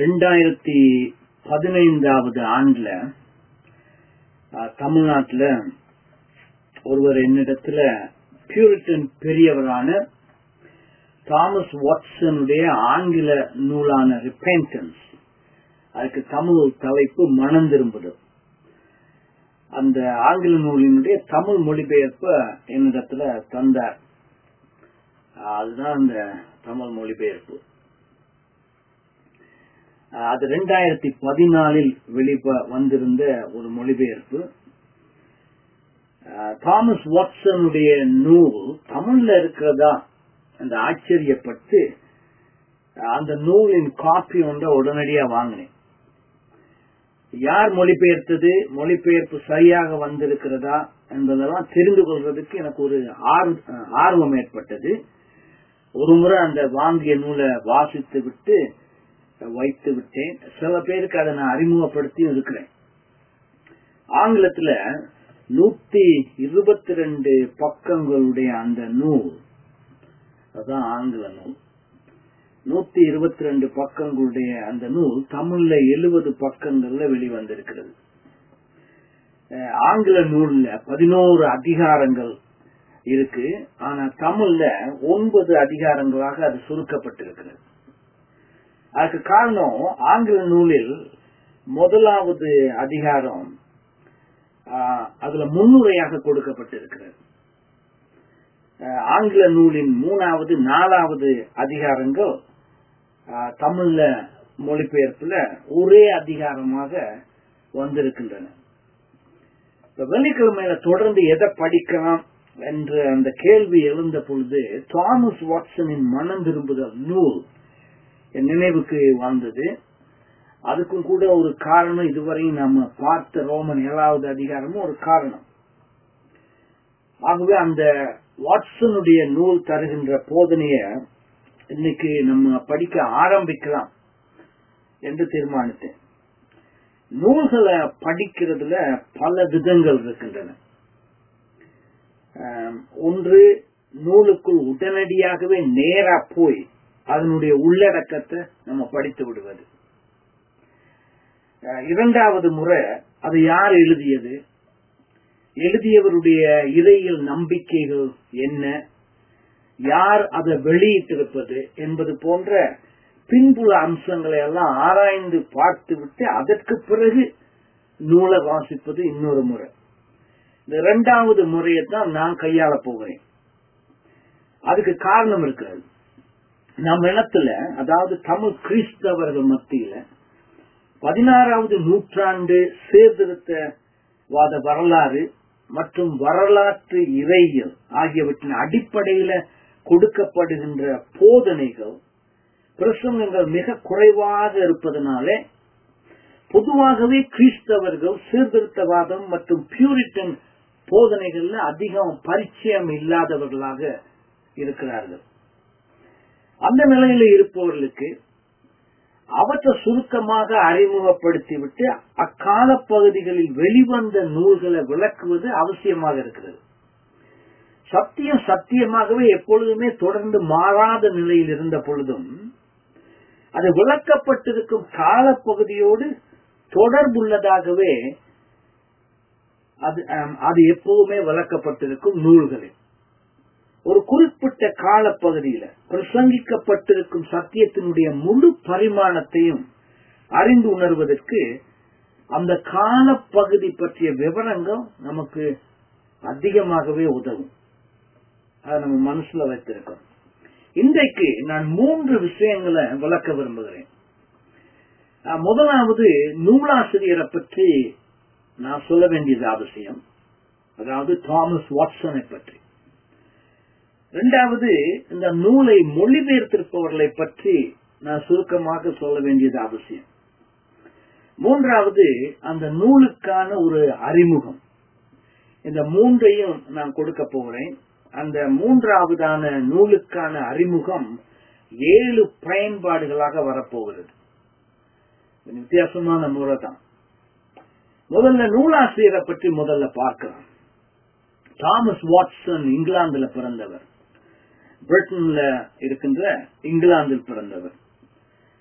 2015 ஆண்டுல தமிழ்நாட்டில் ஒருவர் என்னிடத்துல பியூரிட்டன் பெரியவரான தாமஸ் வாட்சனுடைய ஆங்கில நூலான ரிபென்டன்ஸ், அதுக்கு தமிழ் தலைப்பு மனம் திரும்புதல், அந்த ஆங்கில நூலினுடைய தமிழ் மொழிபெயர்ப்ப என்னிடத்துல தந்தார். அதுதான் அந்த தமிழ் மொழிபெயர்ப்பு. அது 2014 வந்திருந்த ஒரு மொழிபெயர்ப்பு. தாமஸ் வாட்சனுடைய நூல் தமிழ்ல இருக்கிறதா அந்த ஆச்சரியப்பட்டு அந்த நூலின் காப்பி ஒன்றை உடனடியா வாங்கினேன். யார் மொழிபெயர்த்தது, மொழிபெயர்ப்பு சரியாக வந்திருக்கிறதா என்பதெல்லாம் தெரிந்து கொள்வதற்கு எனக்கு ஒரு ஆர்வம் ஏற்பட்டது. ஒரு முறை அந்த வாங்கிய நூலை வாசித்து விட்டு வைத்து விட்டேன். சில பேருக்கு அதை நான் அறிமுகப்படுத்தியும் இருக்கிறேன். ஆங்கிலத்துல 122 பக்கங்களுடைய அந்த நூல், அதான் ஆங்கில நூல். 122 பக்கங்களுடைய அந்த நூல் தமிழ்ல 70 பக்கங்கள்ல வெளிவந்திருக்கிறது. ஆங்கில நூல்ல 11 அதிகாரங்கள் இருக்கு. ஆனா தமிழ்ல 9 அதிகாரங்களாக அது சுருக்கப்பட்டிருக்கிறது. அதுக்கு காரணம், ஆங்கில நூலில் முதலாவது அதிகாரம் அதுல முன்னுரையாக கொடுக்கப்பட்டிருக்கிறது. ஆங்கில நூலின் 3வது 4வது அதிகாரங்கள் தமிழ்ல மொழிபெயர்ப்புல ஒரே அதிகாரமாக வந்திருக்கின்றன. வெள்ளிக்கிழமையில தொடர்ந்து எதை படிக்கலாம் என்று அந்த கேள்வி எழுந்த பொழுது தாமஸ் வாட்சனின் மனம் திரும்புதல் நூல் என் நினைவுக்கு வந்தது. அதுக்கும் கூட ஒரு காரணம், இதுவரையும் நம்ம பார்த்த ரோமன் 7வது அதிகாரமும் ஒரு காரணம். ஆகவே அந்த வாட்சனுடைய நூல் தருகின்ற போதனைய இன்னைக்கு நம்ம படிக்க ஆரம்பிக்கலாம் என்று தீர்மானித்தேன். நூல்களை படிக்கிறதுல பல விதங்கள் இருக்கின்றன. ஒன்று, நூலுக்குள் உடனடியாகவே நேரா போய் அதனுடைய உள்ளடக்கத்தை நம்ம படித்து விடுவது. இரண்டாவது முறை, அது யார் எழுதியது, எழுதியவருடைய இறையியல் நம்பிக்கைகள் என்ன, யார் அதை வெளியிட்டிருப்பது என்பது போன்ற பின்புல அம்சங்களை எல்லாம் ஆராய்ந்து பார்த்து விட்டு அதற்கு பிறகு நூலை வாசிப்பது இன்னொரு முறை. இந்த 2வது முறையை தான் நான் கையாள போகிறேன். அதுக்கு காரணம் இருக்கிறது. நம்ம இடத்துல, அதாவது தமிழ் கிறிஸ்தவர்கள் மத்தியில 16வது நூற்றாண்டு சீர்திருத்தவாத வரலாறு மற்றும் வரலாற்று இறையியல் ஆகியவற்றின் அடிப்படையில கொடுக்கப்படுகின்ற போதனைகள், பிரசங்கங்கள் மிக குறைவாக இருப்பதனாலே பொதுவாகவே கிறிஸ்தவர்கள் சீர்திருத்தவாதம் மற்றும் பியூரிட்டன் போதனைகள்ல அதிகம் பரிச்சயம் இல்லாதவர்களாக இருக்கிறார்கள். அந்த நிலையில இருப்பவர்களுக்கு அவற்றை சுருக்கமாக அறிமுகப்படுத்திவிட்டு அக்கால பகுதிகளில் வெளிவந்த நூல்களை விளக்குவது அவசியமாக இருக்கிறது. சத்தியம் சத்தியமாகவே எப்பொழுதுமே தொடர்ந்து மாறாத நிலையில் இருந்த பொழுதும் அது விளக்கப்பட்டிருக்கும் காலப்பகுதியோடு தொடர்புள்ளதாகவே அது எப்பவுமே விளக்கப்பட்டிருக்கும் நூல்களில் ஒரு குறிப்பிட்ட காலப்பகுதியில பிரசங்கிக்கப்பட்டிருக்கும் சத்தியத்தினுடைய முழு பரிமாணத்தையும் அறிந்து உணர்வதற்கு அந்த காலப்பகுதி பற்றிய விவரங்கள் நமக்கு அதிகமாகவே உதவும். அதை நம்ம மனசுல வைத்திருக்கோம். இன்றைக்கு நான் 3 விஷயங்களை விளக்க விரும்புகிறேன். முதலாவது, நூலாசிரியரை பற்றி நான் சொல்ல வேண்டியது அவசியம், அதாவது தாமஸ் வாட்சனை பற்றி. 2வது, இந்த நூலை மொழிபெயர்த்திருப்பவர்களை பற்றி நான் சுருக்கமாக சொல்ல வேண்டியது அவசியம். 3வது, அந்த நூலுக்கான ஒரு அறிமுகம். இந்த 3ஐயும் நான் கொடுக்க போகிறேன். அந்த 3வதான நூலுக்கான அறிமுகம் 7 பயன்பாடுகளாக வரப்போகிறது. வித்தியாசமான முறை தான். முதல்ல நூலாசிரியரை பற்றி முதல்ல பார்க்கலாம். தாமஸ் வாட்சன் இங்கிலாந்துல பிறந்தவர். பிரிட்டன்ல இருக்கின்ற இங்கிலாந்தில் பிறந்தவர்.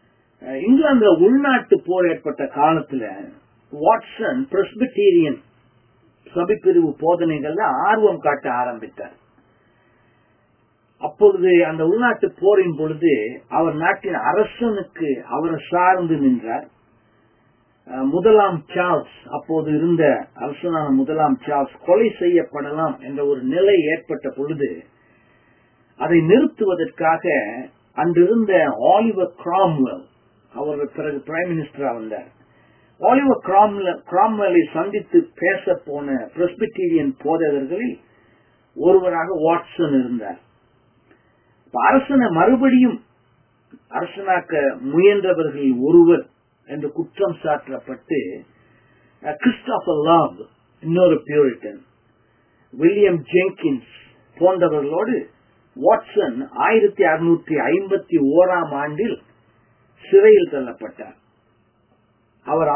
இங்கிலாந்துல உள்நாட்டு போர் ஏற்பட்ட காலத்துல வாட்சன் பிரெஸ்பிட்டீரியன் சபைப்பிரிவு போதனைகள்ல ஆர்வம் காட்ட ஆரம்பித்தார். அப்பொழுது அந்த உள்நாட்டு போரின் பொழுது அவர் நாட்டின் அரசனுக்கு அவரை சார்ந்து நின்றார். முதலாம் சார்ல்ஸ், அப்போது இருந்த அரசனான முதலாம் சார்ல்ஸ் கொலை செய்யப்படலாம் என்ற ஒரு நிலை ஏற்பட்ட பொழுது அதை நிறுத்துவதற்காக அன்றிருந்த ஆலிவர் கிராம்வெல், அவர் பிறகு பிரைம் மினிஸ்டரா வந்தார். ஆலிவர் கிராம்வெலை சந்தித்து பேச போன பிரெஸ்பிட்டீரியன் போதகர்களில் ஒருவராக வாட்சன் இருந்தார். அரசனை மறுபடியும் அரசனாக்க முயன்றவர்களில் ஒருவர் என்று குற்றம் சாட்டப்பட்டு கிறிஸ்டோபர் லாப், இன்னொரு பியூரிட்டன், வில்லியம் ஜெங்கின்ஸ் போன்றவர்களோடு வாட்சன் 1651 சிறையில் தள்ளப்பட்டார். அவர்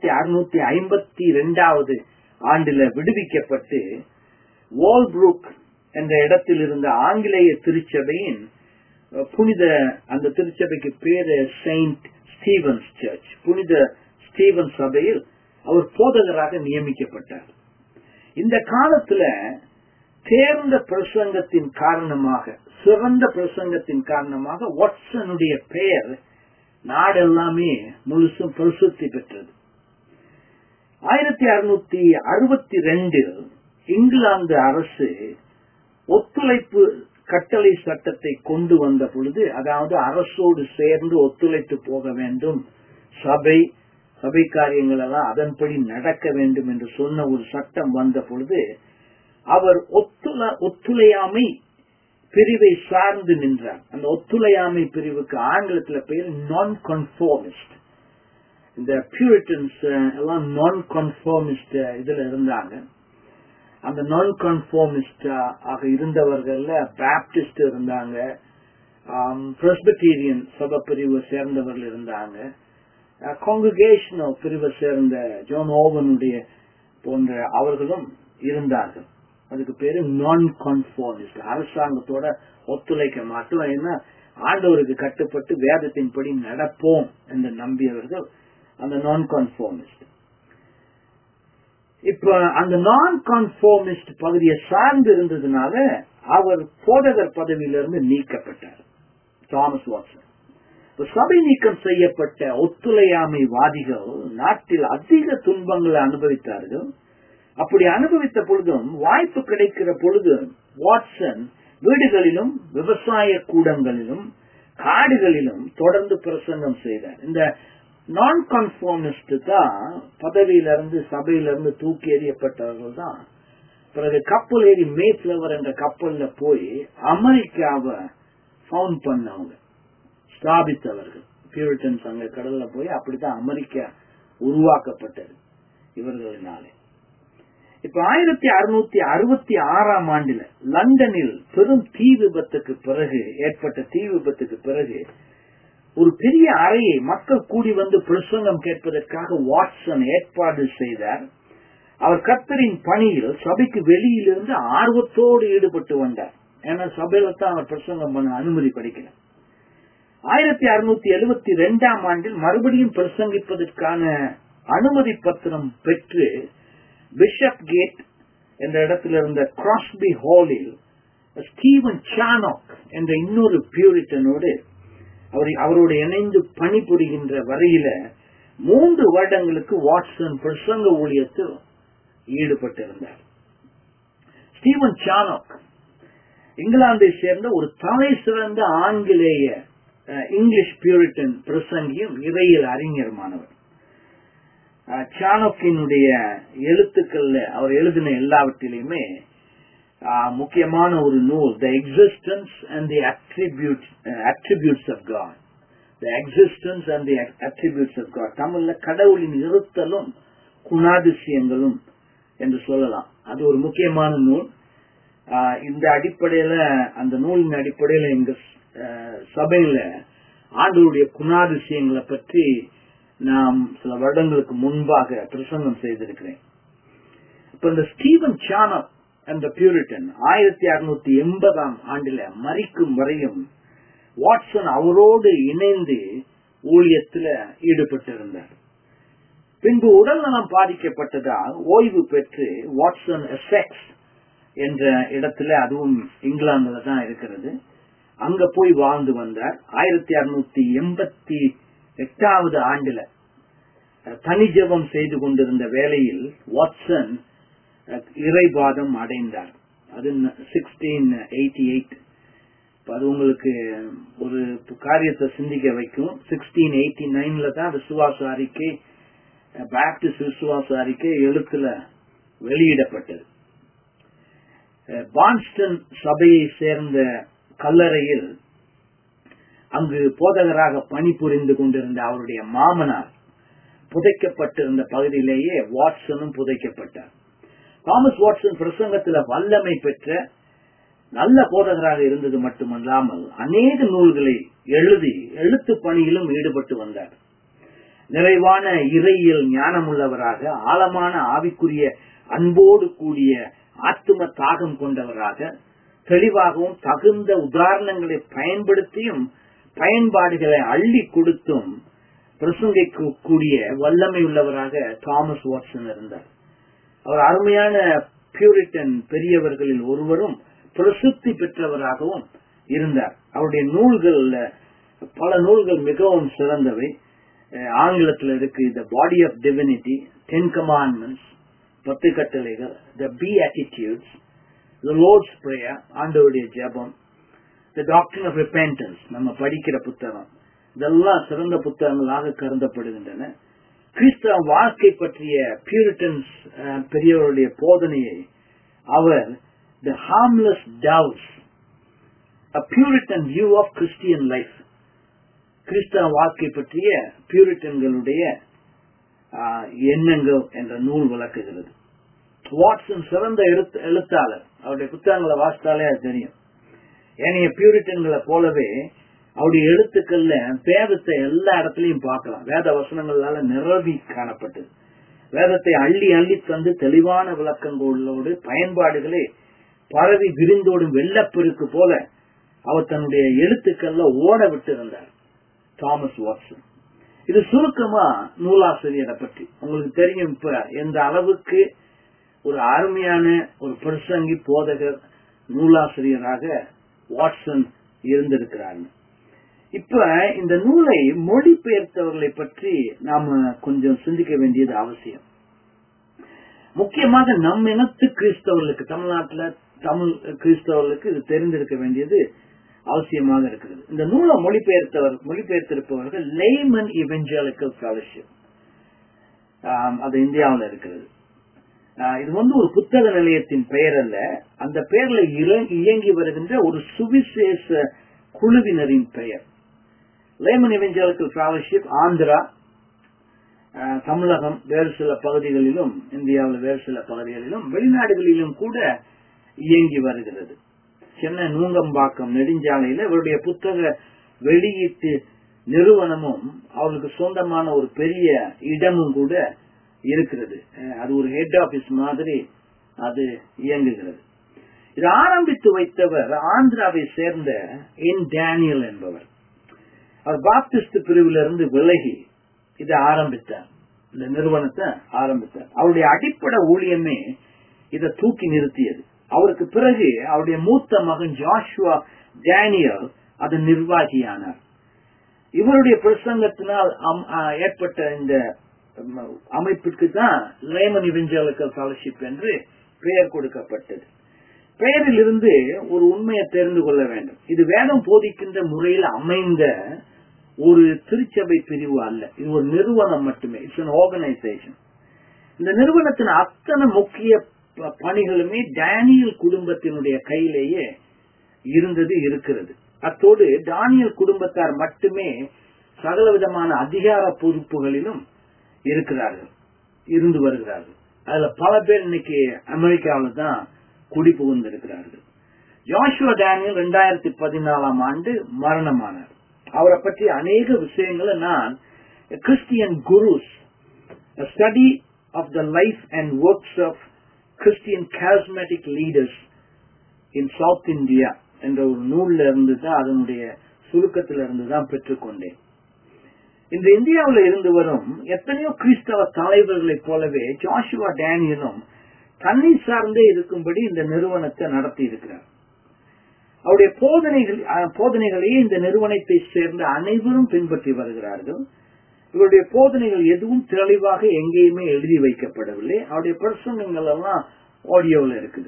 1652 விடுவிக்கப்பட்டு வால்ப்ரூக் என்ற இடத்தில் இருந்த ஆங்கிலேய திருச்சபையின் புனித, அந்த திருச்சபைக்கு பேரு செயின்ட் ஸ்டீவன்ஸ் சர்ச், புனித ஸ்டீவன் சபையில் அவர் போதகராக நியமிக்கப்பட்டார். இந்த காலத்துல தேர்ந்த பிரசங்கத்தின் காரணமாக, சிறந்த பிரசங்கத்தின் காரணமாக வாட்சனுடைய பெயர் நாடெல்லாமே முழுசும் பிரசித்தி பெற்றது. 1662 இங்கிலாந்து அரசு ஒத்துழைப்பு கட்டளை சட்டத்தை கொண்டு வந்த பொழுது, அதாவது அரசோடு சேர்ந்து ஒத்துழைத்து போக வேண்டும், சபை காரியங்கள் எல்லாம் அதன்படி நடக்க வேண்டும் என்று சொன்ன ஒரு சட்டம் வந்த பொழுது அவர் ஒத்துழையாமை பிரிவை சார்ந்து நின்றார். அந்த ஒத்துழையாமை பிரிவுக்கு ஆங்கிலத்தில் பெயர் நான் கன்ஃபார்மிஸ்ட். இந்த பியூரிட்டன்ஸ் எல்லாம் நான் கன்ஃபார்மிஸ்ட் இதுல இருந்தாங்க. அந்த நான் கன்ஃபார்மிஸ்ட் ஆக இருந்தவர்கள்ல பாப்டிஸ்ட் இருந்தாங்க, பிரெஸ்பிட்டீரியன் சபை பிரிவை சேர்ந்தவர்கள் இருந்தாங்க, காங்கிரிகேஷனல் பிரிவை சேர்ந்த ஜான் ஓவனுடைய போன்ற அவர்களும் இருந்தார்கள். அதுக்கு பேரு நான் கன்ஃபார்மிஸ்ட். அரசாங்கத்தோட ஒத்துழைக்க மாட்டோம், ஏன்னா ஆண்டவருக்கு கட்டுப்பட்டு வேதத்தின்படி நடப்போம் என்று நம்பியவர்கள் அந்த நான் கன்ஃபார்மிஸ்ட். இப்ப அந்த நான் கன்ஃபார்மிஸ்ட் பகுதியை சார்ந்து இருந்ததுனால அவர் போதகர் பதவியிலிருந்து நீக்கப்பட்டார். தாமஸ் வாட்சன் சபை நீக்கம் செய்யப்பட்ட ஒத்துழையாமை வாதிகள் நாட்டில் அதிக துன்பங்களை அனுபவித்தார்கள். அப்படி அனுபவித்த பொழுதும், வாய்ப்பு கிடைக்கிற பொழுதும் வாட்சன் வீடுகளிலும் விவசாய கூடங்களிலும் காடுகளிலும் தொடர்ந்து பிரசங்கம் செய்தார். இந்த நான் கன்ஃபார்மிஸ்ட் தான் பதவியிலிருந்து சபையிலிருந்து தூக்கி எறியப்பட்டவர்கள் தான் பிறகு கப்பல் ஏறி மேஃப்ளவர் என்ற கப்பல்ல போய் அமெரிக்காவை ஃபவுண்ட் பண்ணவங்க, ஸ்தாபித்தவர்கள். பியூரிட்டன்ஸ் அங்க கடல்ல போய் அப்படித்தான் அமெரிக்கா உருவாக்கப்பட்டது இவர்களினாலே. இப்ப 1666 லண்டனில் பெரும் தீ விபத்துக்கு பிறகு ஏற்பட்ட தீ விபத்துக்கு பிறகு ஒரு பெரிய அறையை மக்கள் கூடி வந்து பிரசங்கம் கேட்பதற்காக வாட்சன் ஏற்பாடு செய்தார். அவர் கர்த்தரின் பணியில் சபைக்கு வெளியிலிருந்து ஆர்வத்தோடு ஈடுபட்டு வந்தார். ஏன்னா சபையில தான் அவர் பிரசங்கம் பண்ண அனுமதி கிடைக்கல. 1672 மறுபடியும் பிரசங்கிப்பதற்கான அனுமதி பத்திரம் பெற்று பிஷப் கேட் என்ற இடத்தில் இருந்த கிராஸ்பி ஹாலில் ஸ்டீவன் சானோக் என்ற இன்னொரு பியூரிட்டனோடு அவரோடு இணைந்து பணிபுரிகின்ற வரையில 3 வருடங்களுக்கு வாட்சன் பிரசங்க ஊழியத்தில் ஈடுபட்டிருந்தார். ஸ்டீவன் சானோக் இங்கிலாந்தை சேர்ந்த ஒரு தலை சிறந்த ஆங்கிலேய இங்கிலீஷ் பியூரிட்டன் பிரசங்கியும் இறையியல் அறிஞருமானவர். சாணக்கியனுடைய எழுத்துக்கள்ல அவர் எழுதின எல்லாவற்றிலுமே முக்கியமான ஒரு நூல் the existence and the attributes of God. The existence and the attributes of God, தமிழ்ல கடவுளின் இருத்தலும் குணாதிசயங்களும் என்று சொல்லலாம். அது ஒரு முக்கியமான நூல். இந்த அடிப்படையில, அந்த நூலின் அடிப்படையில எங்க சபையில ஆண்டவருடைய குணாதிசயங்களை பற்றி நாம் சில வருடங்களுக்கு முன்பாக பிரசங்கம் செய்திருக்கிறேன். இப்ப இந்த ஸ்டீவன் சானோக் என்ற பியூரிட்டன் 1680 மரிக்கும் வரையும் வாட்சன் அவரோடு இணைந்து ஊழியத்துல ஈடுபட்டிருந்தார். பின்பு உடல் நலம் பாதிக்கப்பட்டதால் ஓய்வு பெற்று வாட்சன் எசெக்ஸ் என்ற இடத்துல, அதுவும் இங்கிலாந்துல தான் இருக்கிறது, அங்க போய் வாழ்ந்து வந்தார். 1688 ஆண்டுல தனி ஜெபம் செய்து கொண்டிருந்த வேளையில் வாட்சன் இறைவாதம் அடைந்தார். அது 1688. அது உங்களுக்கு ஒரு காரியத்தை சிந்திக்க வைக்கும். 1689 தான் விசுவாச அறிக்கை, பாப்டிஸ்ட் விசுவாச அறிக்கை எழுத்துல வெளியிடப்பட்டது. பான்ஸ்டன் சபையை சேர்ந்த கல்லறையில் அங்கு போதகராக பணிபுரிந்து கொண்டிருந்த அவருடைய மாமனார் புதைக்கப்பட்டிருந்த பகுதியிலேயே வாட்சனும் புதைக்கப்பட்டார். தாமஸ் வாட்சன் பிரசங்கத்தில் வல்லமை பெற்ற நல்ல போதகராக இருந்தது மட்டுமல்லாமல் அநேக நூல்களை எழுதி எழுத்து பணியிலும் ஈடுபட்டு வந்தார். நிறைவான இறையியல் ஞானமுள்ளவராக, ஆழமான ஆவிக்குரிய அன்போடு கூடிய ஆத்தும தாகம் கொண்டவராக, தெளிவாகவும் தகுந்த உதாரணங்களை பயன்படுத்தியும் பயன்பாடுகளை அள்ளி கொடுத்தும் பிரசங்கிக்கக்கூடிய வல்லமை உள்ளவராக தாமஸ் வாட்சன் இருந்தார். அவர் அருமையான பியூரிட்டன் பெரியவர்களில் ஒருவரும் பிரசித்தி பெற்றவராகவும் இருந்தார். அவருடைய நூல்கள், பல நூல்கள் மிகவும் சிறந்தவை. ஆங்கிலத்தில் இருக்கு the body of divinity, 10 commandments, 10 கட்டளைகள், the Beatitudes, the Lord's prayer, ஆண்டவருடைய ஜெபம், த டாக்ட்ரின் ஆஃப் ரிபென்டன்ஸ், நம்ம படிக்கிற புத்தகம். இதெல்லாம் சிறந்த புத்தகங்களாக கருதப்படுகின்றன. கிறிஸ்தவ வாழ்க்கை பற்றிய பியூரிட்டன்ஸ் பெரியவருடைய போதனையை அவர் the harmless doves, a Puritan view of Christian life, கிறிஸ்தவ வாழ்க்கை பற்றிய பியூரிட்டன்களுடைய எண்ணங்கள் என்ற நூல் விளக்குகிறது. வாட்சன் சிறந்த எழுத்தாளர். அவருடைய புத்தகங்களை வாசித்தாலே அது தெரியும். ஏனைய பியூரிட்டன்களை போலவே அவருடைய எழுத்துக்கள்ல வேதத்தை எல்லா இடத்துலயும் பார்க்கலாம். வேத வசனங்களால நிரவி காணப்பட்டது. வேதத்தை அள்ளி அள்ளி தந்து தெளிவான விளக்கங்களோடு பயன்பாடுகளை பரவி விரிந்தோடும் வெள்ளப்பெருக்கு போல அவர் தன்னுடைய எழுத்துக்கள்ல ஓட விட்டு இருந்தார் தாமஸ் வாட்சன். இது சுருக்கமா நூலாசிரியரை பற்றி உங்களுக்கு தெரியும். இப்ப எந்த அளவுக்கு ஒரு அருமையான ஒரு பிரசங்கி, போதகர், நூலாசிரியராக வாட்சன் இருந்திருக்கிறார். இப்ப இந்த நூலை மொழிபெயர்த்தவர்களை பற்றி நாம கொஞ்சம் சிந்திக்க வேண்டியது அவசியம். முக்கியமாக நம் இனத்து கிறிஸ்தவர்களுக்கு, தமிழ்நாட்டில் தமிழ் கிறிஸ்தவர்களுக்கு இது தெரிந்திருக்க வேண்டியது அவசியமாக இருக்கிறது. இந்த நூலை மொழிபெயர்த்திருப்பவர்கள் லேமன் இவெஞ்சலிக்கல் ஃபெலோஷிப், அது இந்தியாவில் இருக்கிறது. இது ஒரு புத்தக நிலையத்தின் பெயர் அல்ல, அந்த பெயர்ல இயங்கி வருகின்ற ஒரு சுவிசேஷ குழுவினரின் பெயர். Layman evangelical fellowship Andhra, Tamilagam வேறு சில பகுதிகளிலும், இந்தியாவில் வேறு சில பகுதிகளிலும், வெளிநாடுகளிலும் கூட இயங்கி வருகிறது. சென்னை நூங்கம்பாக்கம் நெடுஞ்சாலையில இவருடைய புத்தக வெளியீட்டு நிறுவனமும் அவருக்கு சொந்தமான ஒரு பெரிய இடமும் கூட இருக்கிறது. அது ஒரு ஹெட் ஆபீஸ் மாதிரி அது இயங்குகிறது. இது ஆரம்பித்து வைத்தவர் ஆந்திராவை சேர்ந்த என் டேனியல் என்பவர். அவர் பாப்டிஸ்ட் பிரிவிலிருந்து விலகி இதை ஆரம்பித்தார், இந்த நிறுவனத்தை ஆரம்பித்தார். அவருடைய அடிப்படை ஊழியமே இதை தூக்கி நிறுத்தியது. அவருக்கு பிறகு அவருடைய மூத்த மகன் ஜாஷுவா டேனியல் அது நிர்வாகியானார். இவருடைய பிரசங்கத்தினால் ஏற்பட்ட இந்த அமைப்பிற்கு தான் லேமன் இவெஞ்சலிக்கல் ஃபெலோஷிப் என்று பெயர் கொடுக்கப்பட்டது. பெயரில் இருந்து ஒரு உண்மையை தெரிந்து கொள்ள வேண்டும். இது வேதம் போதிக்கின்ற முறையில் அமைந்த ஒரு திருச்சபை பிரிவு அல்ல, இது ஒரு நிறுவனம் மட்டுமே. It's an organisation. இந்த நிறுவனத்தின் அத்தனை முக்கிய பணிகளுமே டேனியல் குடும்பத்தினுடைய கையிலேயே இருக்கிறது. அத்தோடு டானியல் குடும்பத்தார் மட்டுமே சகல விதமான அதிகார பொறுப்புகளிலும் இருந்து வருகிறார்கள். அதுல பல பேர் இன்னைக்கு அமெரிக்காவில் தான் குடிபுகுந்து இருக்கிறார்கள். ஜாஷுவா டேனியல் 2014 ஆண்டு மரணமானார். அவரை பற்றி அநேக விஷயங்களை நான் கிறிஸ்டியன் குருஸ், study of the life and works of Christian charismatic leaders in south India என்ற ஒரு நூல்ல இருந்து தான், அதனுடைய சுருக்கத்திலிருந்து தான் பெற்றுக்கொண்டேன். இந்த இந்தியாவில் இருந்து வரும் எத்தனையோ கிறிஸ்தவ தலைவர்களைப் போலவே ஜாஷுவா டேனியலும் தன்னை சார்ந்தே இருக்கும்படி இந்த நிறுவனத்தை நடத்தி இருக்கிறார். அவருடைய போதனைகளையே இந்த நிறுவனத்தை சேர்ந்த அனைவரும் பின்பற்றி வருகிறார்கள். இவருடைய போதனைகள் எதுவும் தெளிவாக எங்கேயுமே எழுதி வைக்கப்படவில்லை. அவருடைய பிரசங்கங்கள் எல்லாம் ஆடியோவில் இருக்குது.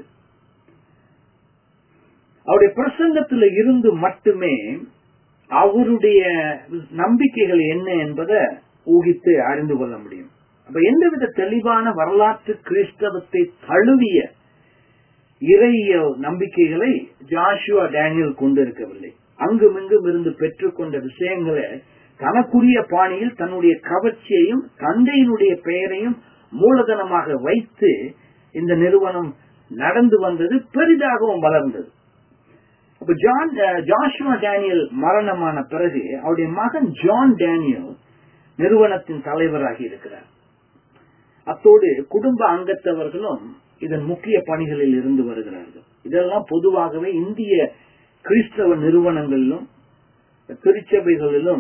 அவருடைய பிரசங்கத்தில் இருந்து மட்டுமே அவருடைய நம்பிக்கைகள் என்ன என்பதை ஊகித்து அறிந்து கொள்ள முடியும். அப்ப எந்தவித தெளிவான வரலாற்று கிறிஸ்தவத்தை தழுவிய இறையியல் நம்பிக்கைகளை ஜாஷுவா டேனியல் கொண்டிருக்கவில்லை. அங்குமிங்கும் இருந்து பெற்றுக்கொண்ட விஷயங்களை தனக்குரிய பாணியில் தன்னுடைய கவர்ச்சியையும் தந்தையினுடைய பெயரையும் மூலதனமாக வைத்து இந்த நிறுவனம் நடந்து வந்தது, பெரிதாகவும் வளர்ந்தது. அப்ப ஜாஷுவா டேனியல் மரணமான பிறகு அவருடைய மகன் ஜான் டேனியல் நிறுவனத்தின் தலைவராகி இருக்கிறார். அத்தோடு குடும்ப அங்கத்தவர்களும் இதன் முக்கிய பணிகளில் இருந்து வருகிறார்கள். இதெல்லாம் பொதுவாகவே இந்திய கிறிஸ்தவ நிறுவனங்களிலும் திருச்சபைகளிலும்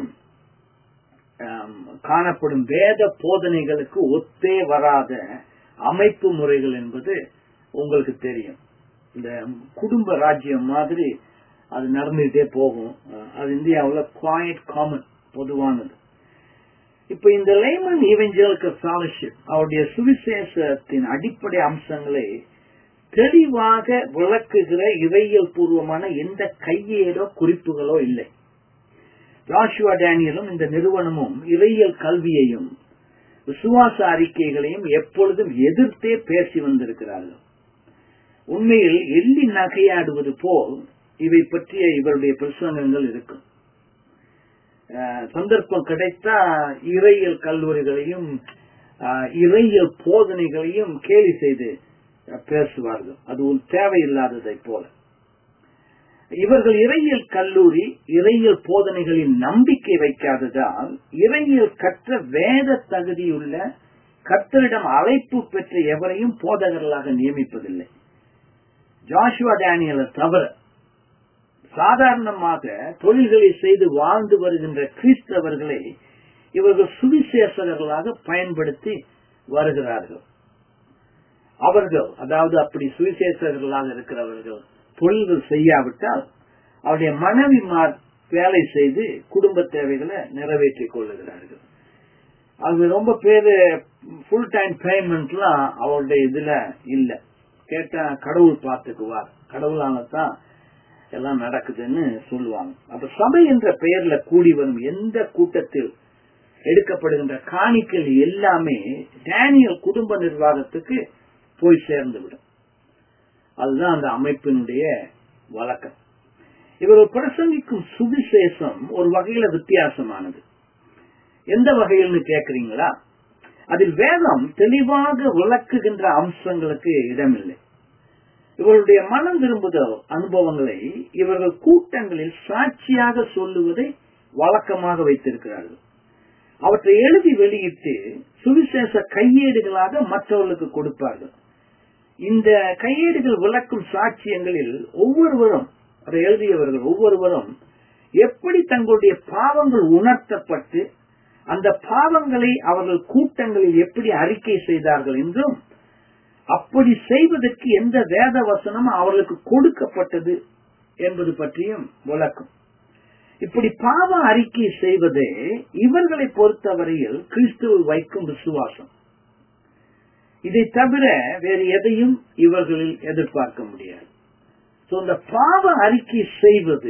காணப்படும் வேத போதனைகளுக்கு ஒத்தே வராத அமைப்பு முறைகள் என்பது உங்களுக்கு தெரியும். இந்த குடும்ப ராஜ்யம் மாதிரி அது நடந்துகிட்டே போகும். அது இந்தியாவில் குவாய்ட் காமன், பொதுவானது. இப்ப இந்த லேமன் ஈவெஞ்சலிக்கல் ஃபெலோஷிப் அவருடைய சுவிசேஷத்தின் அடிப்படை அம்சங்களை தெளிவாக விளக்குகிற இறையியல் பூர்வமான எந்த கையேடோ குறிப்புகளோ இல்லை. ஜாஷுவா டேனியலும் இந்த நிறுவனமும் இறையியல் கல்வியையும் விசுவாச அறிக்கைகளையும் எப்பொழுதும் எதிர்த்தே பேசி வந்திருக்கிறார்கள். உண்மையில் எள்ளி நகையாடுவது போல் இவை பற்றிய இவருடைய பிரசங்கங்கள் இருக்கும். சந்தர்ப்பம் கிடைத்தா இறையியல் கல்லூரிகளையும் இறையியல் போதனைகளையும் கேலி செய்து பேசுவார்கள். அது ஒரு தேவையில்லாததை போல. இவர்கள் இறையியல் கல்லூரி இறையியல் போதனைகளில் நம்பிக்கை வைக்காததால் இறையியல் கற்ற வேத தகுதியுள்ள கர்த்தரிடம் அழைப்பு பெற்ற எவரையும் போதகர்களாக நியமிப்பதில்லை. ஜாஷுவா டேனியலை தவிர சாதாரணமாக தொழில்களை செய்து வாழ்ந்து வருகின்ற கிறிஸ்தவர்களை இவர்கள் சுவிசேஷகர்களாக பயன்படுத்தி வருகிறார்கள். அவர்கள், அதாவது அப்படி சுவிசேஷகர்களாக இருக்கிறவர்கள் தொழில்கள் செய்யாவிட்டால் அவருடைய மனைவிமார் வேலை செய்து குடும்ப தேவைகளை நிறைவேற்றிக் கொள்ளுகிறார்கள். அது ரொம்ப பேரு ஃபுல் டைம் பேமெண்ட்லாம் அவருடைய இதுல இல்ல. கேட்டா கடவுள் பார்த்துக்குவார், கடவுளாலதான் எல்லாம் நடக்குதுன்னு சொல்லுவாங்க. அப்ப சபை என்ற பெயர்ல கூடி வரும் எந்த கூட்டத்தில் எடுக்கப்படுகின்ற காணிக்கல் எல்லாமே டேனியல் குடும்ப நிர்வாகத்துக்கு போய் சேர்ந்துவிடும். அதுதான் அந்த அமைப்பினுடைய வழக்கம். இவர்கள் பிரசங்கிக்கும் சுவிசேஷம் ஒரு வகையில வித்தியாசமானது. எந்த வகையில்னு கேக்குறீங்களா? அதில் வேதம் தெளிவாக விளக்குகின்ற அம்சங்களுக்கு இடமில்லை. இவர்களுடைய மனம் திரும்புதல் அனுபவங்களை இவர்கள் கூட்டங்களில் சாட்சியாக சொல்லுவதை வழக்கமாக வைத்திருக்கிறார்கள். அவற்றை எழுதி வெளியிட்டு சுவிசேஷ கையேடுகளாக மற்றவர்களுக்கு கொடுப்பார்கள். இந்த கையேடுகள் விளக்கும் சாட்சியங்களில் ஒவ்வொருவரும், அதை எழுதியவர்கள் ஒவ்வொருவரும் எப்படி தங்களுடைய பாவங்கள் உணர்த்தப்பட்டு அந்த பாவங்களை அவர்கள் கூட்டங்களில் எப்படி அறிக்கை செய்தார்கள் என்றும், அப்படி செய்வதற்கு எந்த வேத வசனம் அவர்களுக்கு கொடுக்கப்பட்டது என்பது பற்றியும் விளக்கும். இப்படி பாவ அறிக்கை செய்வதே இவர்களை பொறுத்தவரையில் கிறிஸ்துவை வைக்கும் விசுவாசம். இதை தவிர வேறு எதையும் இவர்களில் எதிர்பார்க்க முடியாது. இந்த பாவ அறிக்கை செய்வது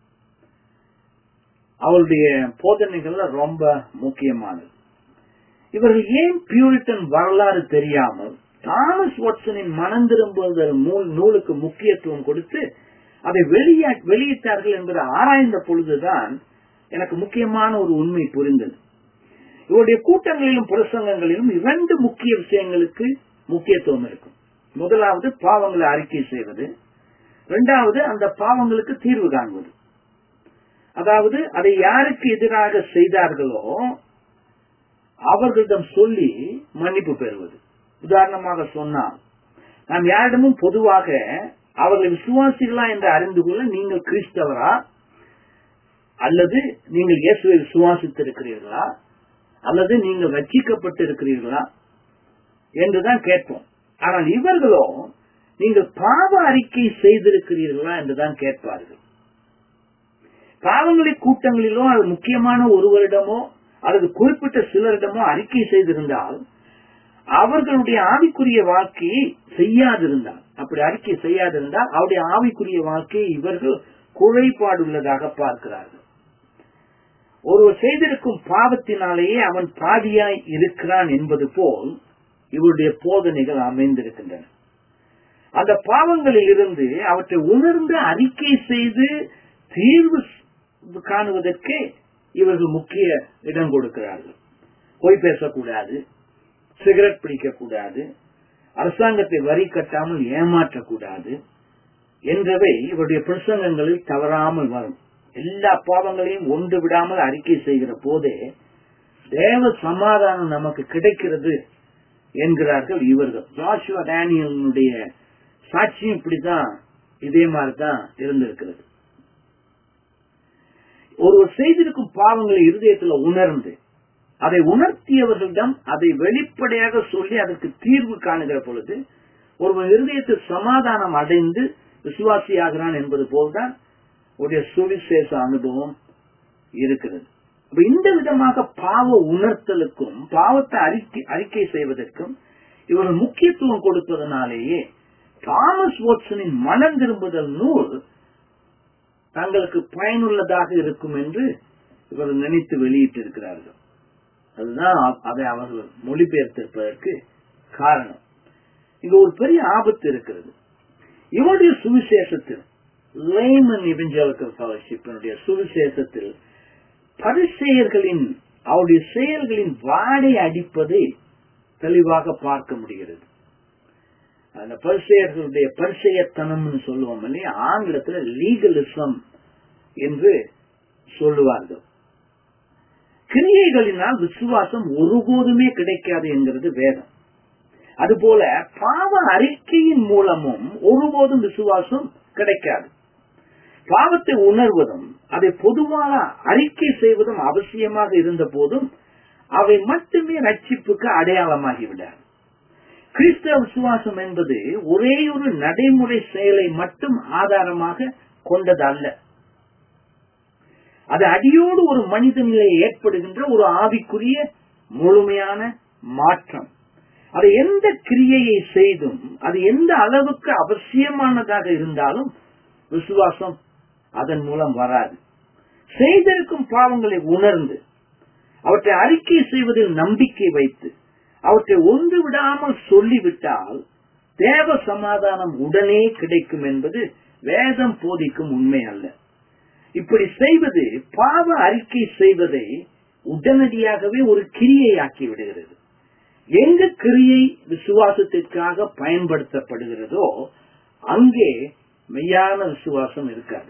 அவருடைய போதனைகள்ல ரொம்ப முக்கியமானது. இவர்கள் ஏன் பியூரிட்டன் வரலாறு தெரியாமல் தாமஸ் வாட்சனின் மனம் திரும்புதல் நூலுக்கு முக்கியத்துவம் கொடுத்து அதை வெளியிட்டார்கள் என்பதை ஆராய்ந்த பொழுதுதான் எனக்கு முக்கியமான ஒரு உண்மை புரிந்தது. இவருடைய கூட்டங்களிலும் பிரசங்கங்களிலும் 2 முக்கிய விஷயங்களுக்கு முக்கியத்துவம் இருக்கும். முதலாவது பாவங்களை அறிக்கை செய்வது, 2வது அந்த பாவங்களுக்கு தீர்வு காண்பது. அதாவது அதை யாருக்கு எதிராக செய்தார்களோ அவர்களிடம் சொல்லி மன்னிப்பு பெறுவது. உதாரணமாக சொன்னால், நாம் யாரிடமும் பொதுவாக அவர்கள் விசுவாசிகளா என்று அறிந்து கொள்ள நீங்கள் கிறிஸ்தவரா அல்லது நீங்கள் இயேசுவை விசுவாசித்திருக்கிறீர்களா, அல்லது நீங்கள் ரட்சிக்கப்பட்டு இருக்கிறீர்களா என்றுதான் கேட்போம். ஆனால் இவர்களோ நீங்கள் பாவ அறிக்கை செய்திருக்கிறீர்களா என்றுதான் கேட்பார்கள். பாவங்களை கூட்டங்களிலோ அது முக்கியமான ஒருவரிடமோ அல்லது குறிப்பிட்ட சிலரிடமோ அறிக்கை செய்திருந்தால், அவர்களுடைய ஆவிக்குரிய வாழ்க்கையை செய்யாதிருந்தால், அப்படி அறிக்கை செய்யாதிருந்தால் அவருடைய ஆவிக்குரிய வாழ்க்கையை இவர்கள் குறைபாடுள்ளதாக பார்க்கிறார்கள். ஒருவர் செய்திருக்கும் பாவத்தினாலேயே அவன் பாவியாய் இருக்கிறான் என்பது போல் இவருடைய போதனைகள் அமைந்திருக்கின்றன. அந்த பாவங்களில் இருந்து அவற்றை உணர்ந்து அறிக்கை செய்து தீர்வு காணுவதற்கு இவர்கள் முக்கிய இடம் கொடுக்கிறார்கள். பொய் பேசக்கூடாது, சிகரெட் பிடிக்கக்கூடாது, அரசாங்கத்தை வரி கட்டாமல் ஏமாற்றக்கூடாது என்றவை இவருடைய பிரசங்கங்களில் தவறாமல் வரும். எல்லா பாவங்களையும் ஒன்று விடாமல் அறிக்கை செய்கிற போதே தேவ சமாதானம் நமக்கு கிடைக்கிறது என்கிறார்கள் இவர்கள். ஜாஷுவா டேனியலுடைய சாட்சியும் இப்படிதான், இதே மாதிரிதான் இருந்திருக்கிறது. ஒருவர் செய்திருக்கும் பாவங்களை இருதயத்தில் உணர்ந்து அதை உணர்த்தியவர்களிடம் அதை வெளிப்படையாக சொல்லி அதற்கு தீர்வு காணுகிற பொழுது ஒருவர் இருதயத்தில் சமாதானம் அடைந்து விசுவாசியாகிறான் என்பது போல்தான் ஒரு சுவிசேஷ அனுபவம் இருக்கிறது. இந்த விதமாக பாவ உணர்த்தலுக்கும் பாவத்தை அறிக்கை செய்வதற்கும் இவர்கள் முக்கியத்துவம் கொடுப்பதனாலேயே தாமஸ் வாட்சனின் மனம் திரும்புதல் நூல் தங்களுக்கு பயனுள்ளதாக இருக்கும் என்று இவர்கள் நினைத்து வெளியிட்டிருக்கிறார்கள். அதுதான் அதை அவர்கள் மொழிபெயர்த்திருப்பதற்கு காரணம். இங்க ஒரு பெரிய ஆபத்து இருக்கிறது. இவருடைய சுவிசேஷத்தில், லேமன் இவஞ்சலிக்கல் ஃபெலோஷிப்பினுடைய சுவிசேஷத்தில் பரிசேயர்களின் அவருடைய செயல்களின் வாடை அடிப்பதை தெளிவாக பார்க்க முடிகிறது. அந்த பரிசேயர்களுடைய பரிசேயத்தனம் சொல்லுவோம் இல்லையா, ஆங்கிலத்தில் லீகலிசம் என்று சொல்லுவார்கள். கிரியைகளினால் விசுவாசம் ஒருபோதுமே கிடைக்காது என்கிறது வேதம். அதுபோல பாவ அறிக்கையின் மூலமும் ஒருபோதும் விசுவாசம் கிடைக்காது. பாவத்தை உணர்வதும் அதை பொதுவாக அறிக்கை செய்வதும் அவசியமாக இருந்த போதும் அவை மட்டுமே ரட்சிப்புக்கு அடையாளமாகிவிடாது. கிறிஸ்தவ விசுவாசம் என்பது ஒரே ஒரு நடைமுறை செயலை மட்டும் ஆதாரமாக கொண்டது அல்ல. அது அடியோடு ஒரு மனித நிலையை ஏற்படுகின்ற ஒரு ஆவிக்குரிய முழுமையான மாற்றம். அதை எந்த கிரியையை செய்தும் அது எந்த அளவுக்கு அவசியமானதாக இருந்தாலும் விசுவாசம் அதன் மூலம் வராது. செய்திருக்கும் பாவங்களை உணர்ந்து அவற்றை அறிக்கை செய்வதில் நம்பிக்கை வைத்து அவற்றை ஒன்று விடாமல் சொல்லிவிட்டால் தேவ சமாதானம் உடனே கிடைக்கும் என்பது வேதம் போதிக்கும் உண்மை அல்ல. இப்படி செய்வது பாவ அறிக்கை செய்வதை உடனடியாகவே ஒரு கிரியையாக்கி விடுகிறது. எங்கு கிரியை விசுவாசத்திற்காக பயன்படுத்தப்படுகிறதோ அங்கே மெய்யான விசுவாசம் இருக்காது.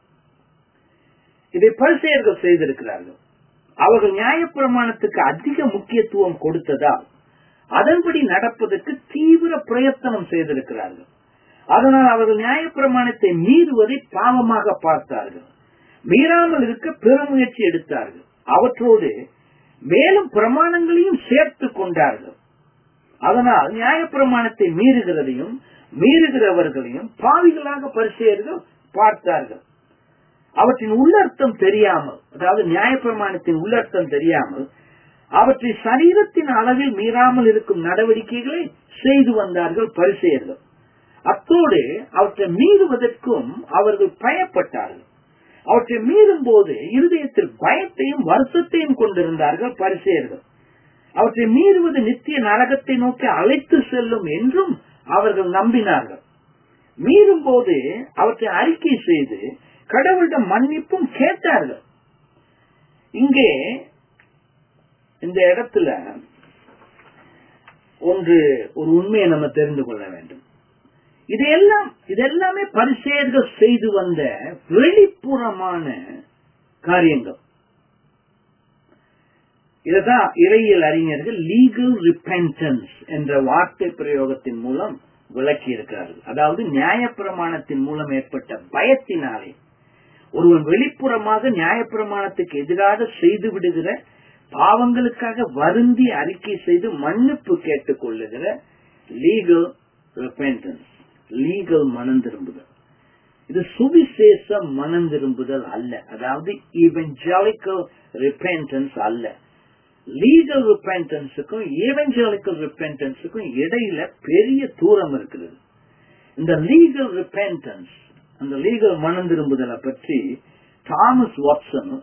இதை பரிசேயர்கள் செய்திருக்கிறார்கள். அவர்கள் நியாயப்பிரமாணத்துக்கு அதிக முக்கியத்துவம் கொடுத்ததால் அதன்படி நடப்பதற்கு தீவிர பிரயத்தனம் செய்திருக்கிறார்கள். அதனால் அவர்கள் நியாயப்பிரமாணத்தை மீறுவதை பாவமாக பார்த்தார்கள். மீறாமல் இருக்க பெருமுயற்சி எடுத்தார்கள். அவற்றோடு மேலும் பிரமாணங்களையும் சேர்த்து கொண்டார்கள். அதனால் நியாயப்பிரமாணத்தை மீறுகிறதையும் மீறுகிறவர்களையும் பாவிகளாக பரிசேயர்கள் பார்த்தார்கள். அவற்றின் உள்ளர்த்தம் தெரியாமல், அதாவது நியாயப்பிரமாணத்தின் உள்ளர்த்தம் தெரியாமல் அவற்றை சரீரத்தின் அளவில் மீறாமல் இருக்கும் நடவடிக்கைகளை செய்து வந்தார்கள் பரிசேயர்கள். அத்தோடு அவற்றை மீறுவதற்கும் அவர்கள் பயப்பட்டார்கள். அவற்றை மீறும் போது இருதயத்தில் பயத்தையும் வருத்தத்தையும் கொண்டிருந்தார்கள் பரிசேயர்கள். அவற்றை மீறுவது நித்திய நரகத்தை நோக்கி அழைத்து செல்லும் என்றும் அவர்கள் நம்பினார்கள். மீறும் போது அவற்றை அறிக்கை செய்து கடவுளிடம் மன்னிப்பும் கேட்டார்கள். இங்கே இந்த இடத்துல ஒரு உண்மையை நம்ம தெரிந்து கொள்ள வேண்டும். இதெல்லாமே பரிசேயர்கள் செய்து வந்த வெளிப்புறமான காரியங்கள். இதுதான் இறையியல் அறிஞர்கள் லீகல் ரிபென்டன்ஸ் என்ற வார்த்தை பிரயோகத்தின் மூலம் விளக்கி இருக்கிறார்கள். அதாவது நியாயப்பிரமாணத்தின் மூலம் ஏற்பட்ட பயத்தினாலே ஒருவன் வெளிப்புறமாக நியாயப்பிரமாணத்துக்கு எதிராக செய்து விடுகிற பாவங்களுக்காக வருந்தி அறிக்கை செய்து மன்னிப்பு கேட்டுக் கொள்ளுகிற லீகல் repentance, லீகல் மனம் திரும்புதல். இது சுவிசேஷ மனம் திரும்புதல் அல்ல, அதாவது evangelical repentance அல்ல. லீகல் ரிப்பென்டன்ஸுக்கும் evangelical repentance-க்கும் இடையில பெரிய தூரம் இருக்கிறது. இந்த லீகல் ரிப்பென்டன்ஸ், அந்த லீகல் மனம் திரும்புதலை பற்றி தாமஸ் வாட்சன்,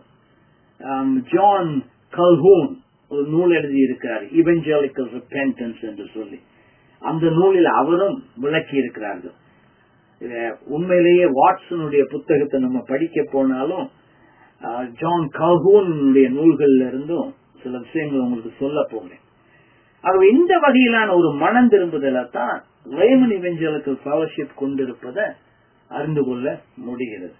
ஜான் கல்ஹூன் ஒரு நூல் எழுதி இருக்கிறார், evangelical repentance என்று சொல்லி. அந்த நூலில் அவரும் விளக்கி இருக்கிறார்கள். உண்மையிலேயே வாட்சனுடைய புத்தகத்தை நம்ம படிக்க போனாலும் ஜான் கல்ஹூனுடைய நூல்கள்ல இருந்தும் சில விஷயங்கள் உங்களுக்கு சொல்ல போகிறேன். ஆகவே இந்த வகையிலான ஒரு மனம் திரும்புதலை தான் லேமன் இவெஞ்சலிக்கல் ஃபெலோஷிப் கொண்டிருப்பதை அறிந்து கொள்ள முடிகிறது.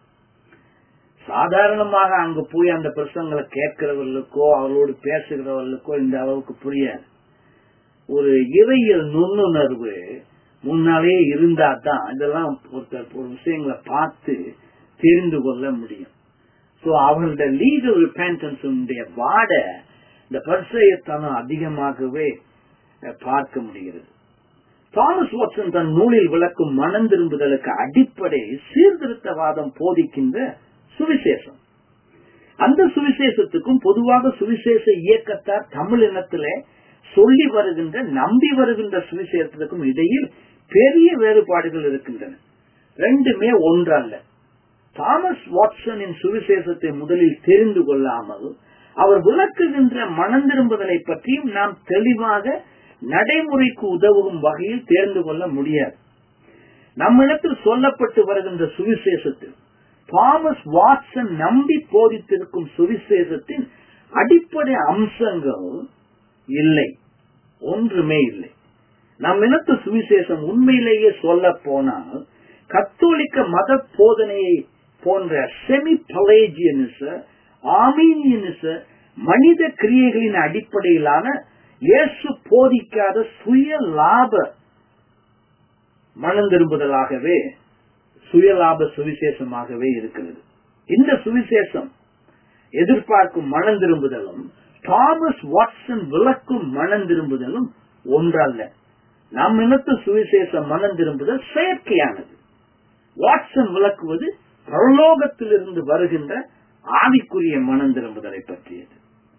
சாதாரணமாக அங்கு போய் அந்த பிரசங்களை கேட்கிறவர்களுக்கோ அவர்களோடு பேசுகிறவர்களுக்கோ இந்த அளவுக்கு புரியாது. ஒரு இறையியல் நுண்ணுணர்வு முன்னாலே இருந்தா தான் இதெல்லாம் ஒரு விஷயங்களை பார்த்து தெரிந்து கொள்ள முடியும். சோ அவங்களுடைய லீகல் ரிப்பென்டன்ஸ் வாட இந்த பரிசேயத்தனம் அதிகமாகவே பார்க்க முடிகிறது. தாமஸ் வாட்சன் தன் நூலில் விளக்கும் மனம் திரும்புதலுக்கு அடிப்படை சீர்திருத்தவாதம் போதிக்கின்ற சுவிசேஷம். அந்த சுவிசேஷத்துக்கும் பொதுவாக சுவிசேஷ இயக்கத்தார் தமிழ் இனத்திலே சொல்லி வருகின்ற நம்பி வருகின்ற சுவிசேஷத்துக்கும் இடையில் பெரிய வேறுபாடுகள் இருக்கின்றன. ரெண்டுமே ஒன்றல்ல. தாமஸ் வாட்சனின் சுவிசேஷத்தை முதலில் தெரிந்து கொள்ளாமல் அவர் விளக்குகின்ற மனம் திரும்புதலை பற்றியும் நாம் தெளிவாக நடைமுறைக்கு உதவும் வகையில் தெரிந்து கொள்ள முடியாது. நம்மிடத்தில் சொல்லப்பட்டு வருகின்ற சுவிசேஷத்தில் தாமஸ் வாட்சன் நம்பி போதித்திருக்கும் சுவிசேஷத்தின் அடிப்படை அம்சங்கள் இல்லை, ஒன்றுமே இல்லை. நம் இனத்து சுவிசேஷம் உண்மையிலேயே சொல்ல போனால் கத்தோலிக்க மத போதனையை போன்ற செமி பலேஜியனிச, ஆர்மீனியனிச மனித கிரியைகளின் அடிப்படையிலான இயேசு போதிக்காத சுய லாப மனம் திரும்புதலாகவே, சுயலாப சுவிசேஷமாகவே இருக்கிறது. இந்த சுவிசேஷம் எதிர்பார்க்கும் மனம் திரும்புதலும் தாமஸ் வாட்சன் விளக்கும் மனம் திரும்புதலும் ஒன்றல்ல. நம் இனத்து சுவிசேஷ மனம் திரும்புதல் செயற்கையானது. வாட்சன் விளக்குவது பரலோகத்திலிருந்து வருகின்ற ஆவிக்குரிய மனம் திரும்புதலை பற்றியது.